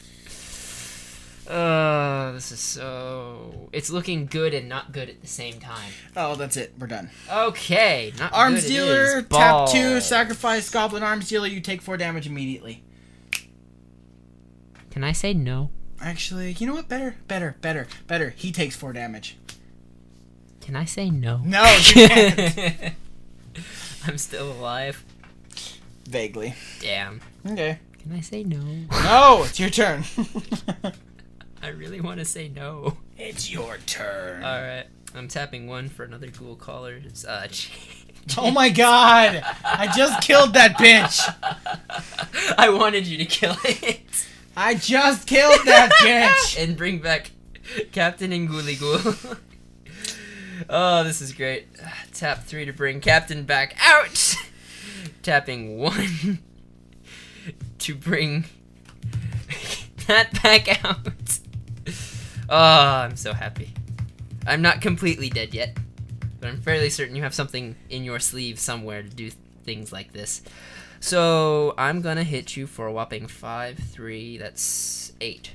This is so... It's looking good and not good at the same time. Oh, that's it. We're done. Okay. Not Arms good, it dealer, is. tap Ball. 2, sacrifice Goblin Arms dealer, you take 4 damage immediately. Can I say no? Actually, you know what? Better. He takes 4 damage. Can I say no? No, you can't. I'm still alive. Vaguely. Damn. Okay. Can I say no? No, it's your turn. I really want to say no. It's your turn. Alright. I'm tapping 1 for another ghoul caller. It's, Oh my god! I just killed that bitch! I wanted you to kill it. I just killed that bitch! And bring back Captain and Ghoulie Ghoul. Oh, this is great. Tap 3 to bring Captain back out. Tapping 1 to bring that back out. Oh, I'm so happy. I'm not completely dead yet, but I'm fairly certain you have something in your sleeve somewhere to do things like this. So I'm gonna hit you for a whopping 5, 3, that's 8.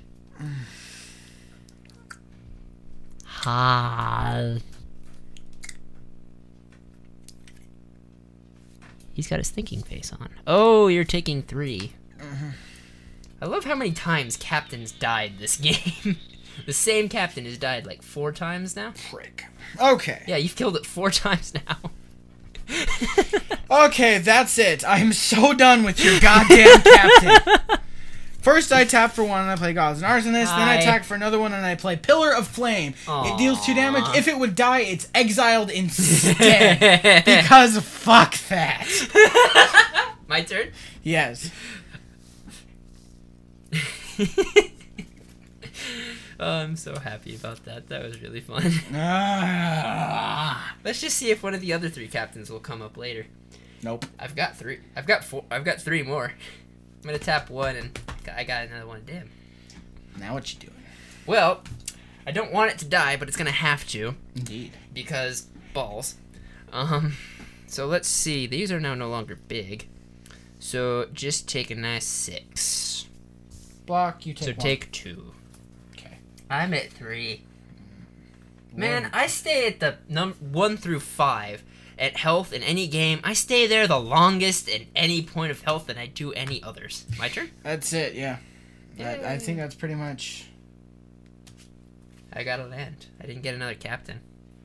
Ha. He's got his thinking face on. Oh, you're taking 3. I love how many times captains died this game. The same captain has died like 4 times now. Prick. Okay. Yeah, you've killed it 4 times now. Okay, that's it. I am so done with your goddamn captain. First, I tap for 1 and I play God's an Arsonist. Then I attack for another 1 and I play Pillar of Flame. Aww. It deals 2 damage. If it would die, it's exiled instead. Because fuck that. My turn? Yes. Oh, I'm so happy about that. That was really fun. Ah. Let's just see if one of the other 3 captains will come up later. Nope. I've got 3. I've got 4. I've got 3 more. I'm gonna tap 1 and I got another 1. Damn. Now what you doing? Well, I don't want it to die, but it's gonna have to. Indeed. Because balls. So let's see. These are now no longer big. So just take a nice 6. Block, you take So 1. take 2. Okay. I'm at 3. Man, I stay at the 1 through 5 at health in any game. I stay there the longest at any point of health than I do any others. My turn? That's it, yeah. Yay. I think that's pretty much... I got a land. I didn't get another captain.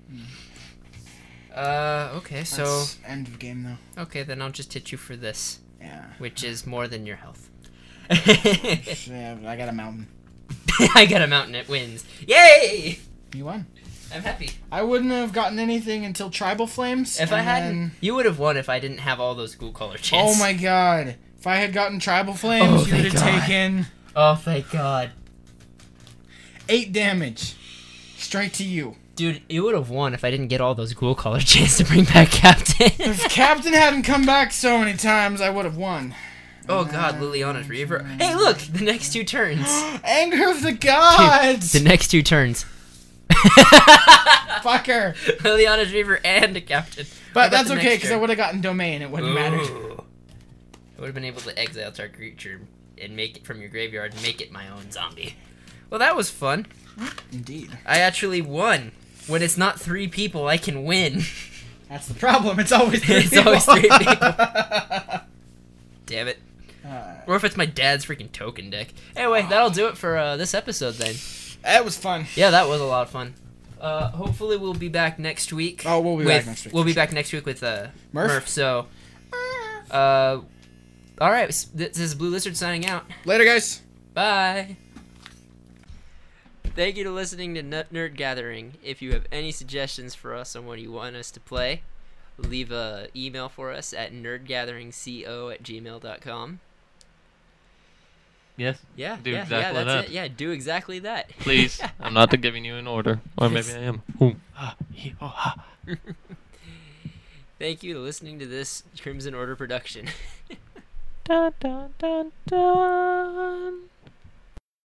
Okay, so... That's end of game, though. Okay, then I'll just hit you for this. Yeah. Which is more than your health. Yeah, I got a mountain. I got a mountain, it wins. Yay! You won. I'm happy. I wouldn't have gotten anything until Tribal Flames. If I hadn't... You would have won if I didn't have all those ghoul color chances. Oh my god. If I had gotten Tribal Flames, you would have taken... Oh, thank god. 8 damage. Straight to you. Dude, you would have won if I didn't get all those ghoul color chances to bring back Captain. If Captain hadn't come back so many times, I would have won. Oh god, Liliana's Reaver. Hey, look! The next 2 turns. Anger of the gods! The next 2 turns. Fucker. Liliana's Reaver and a Captain. But that's okay, because I would have gotten Domain. It wouldn't matter. I would have been able to exile target creature and make it from your graveyard and make it my own zombie. Well, that was fun. Indeed. I actually won. When it's not 3 people, I can win. That's the problem. It's always 3 It's people. always 3 people. Damn it. Or if it's my dad's freaking token deck. Anyway, that'll do it for this episode then. That was fun. Yeah, that was a lot of fun. Hopefully we'll be back next week. Oh, we'll be back next week. We'll be back next week with Murph. So, all right. This is Blue Lizard signing out. Later, guys. Bye. Thank you for listening to Nerd Gathering. If you have any suggestions for us on what you want us to play, leave a email for us at nerdgatheringco@gmail.com. Yes. Yeah, Do yeah, exactly yeah, that's that. it. Yeah, do exactly that. Please. I'm not giving you an order. Or maybe I am. Ooh, ah, hee, oh, ha. Thank you for listening to this Crimson Order production. Dun, dun, dun, dun.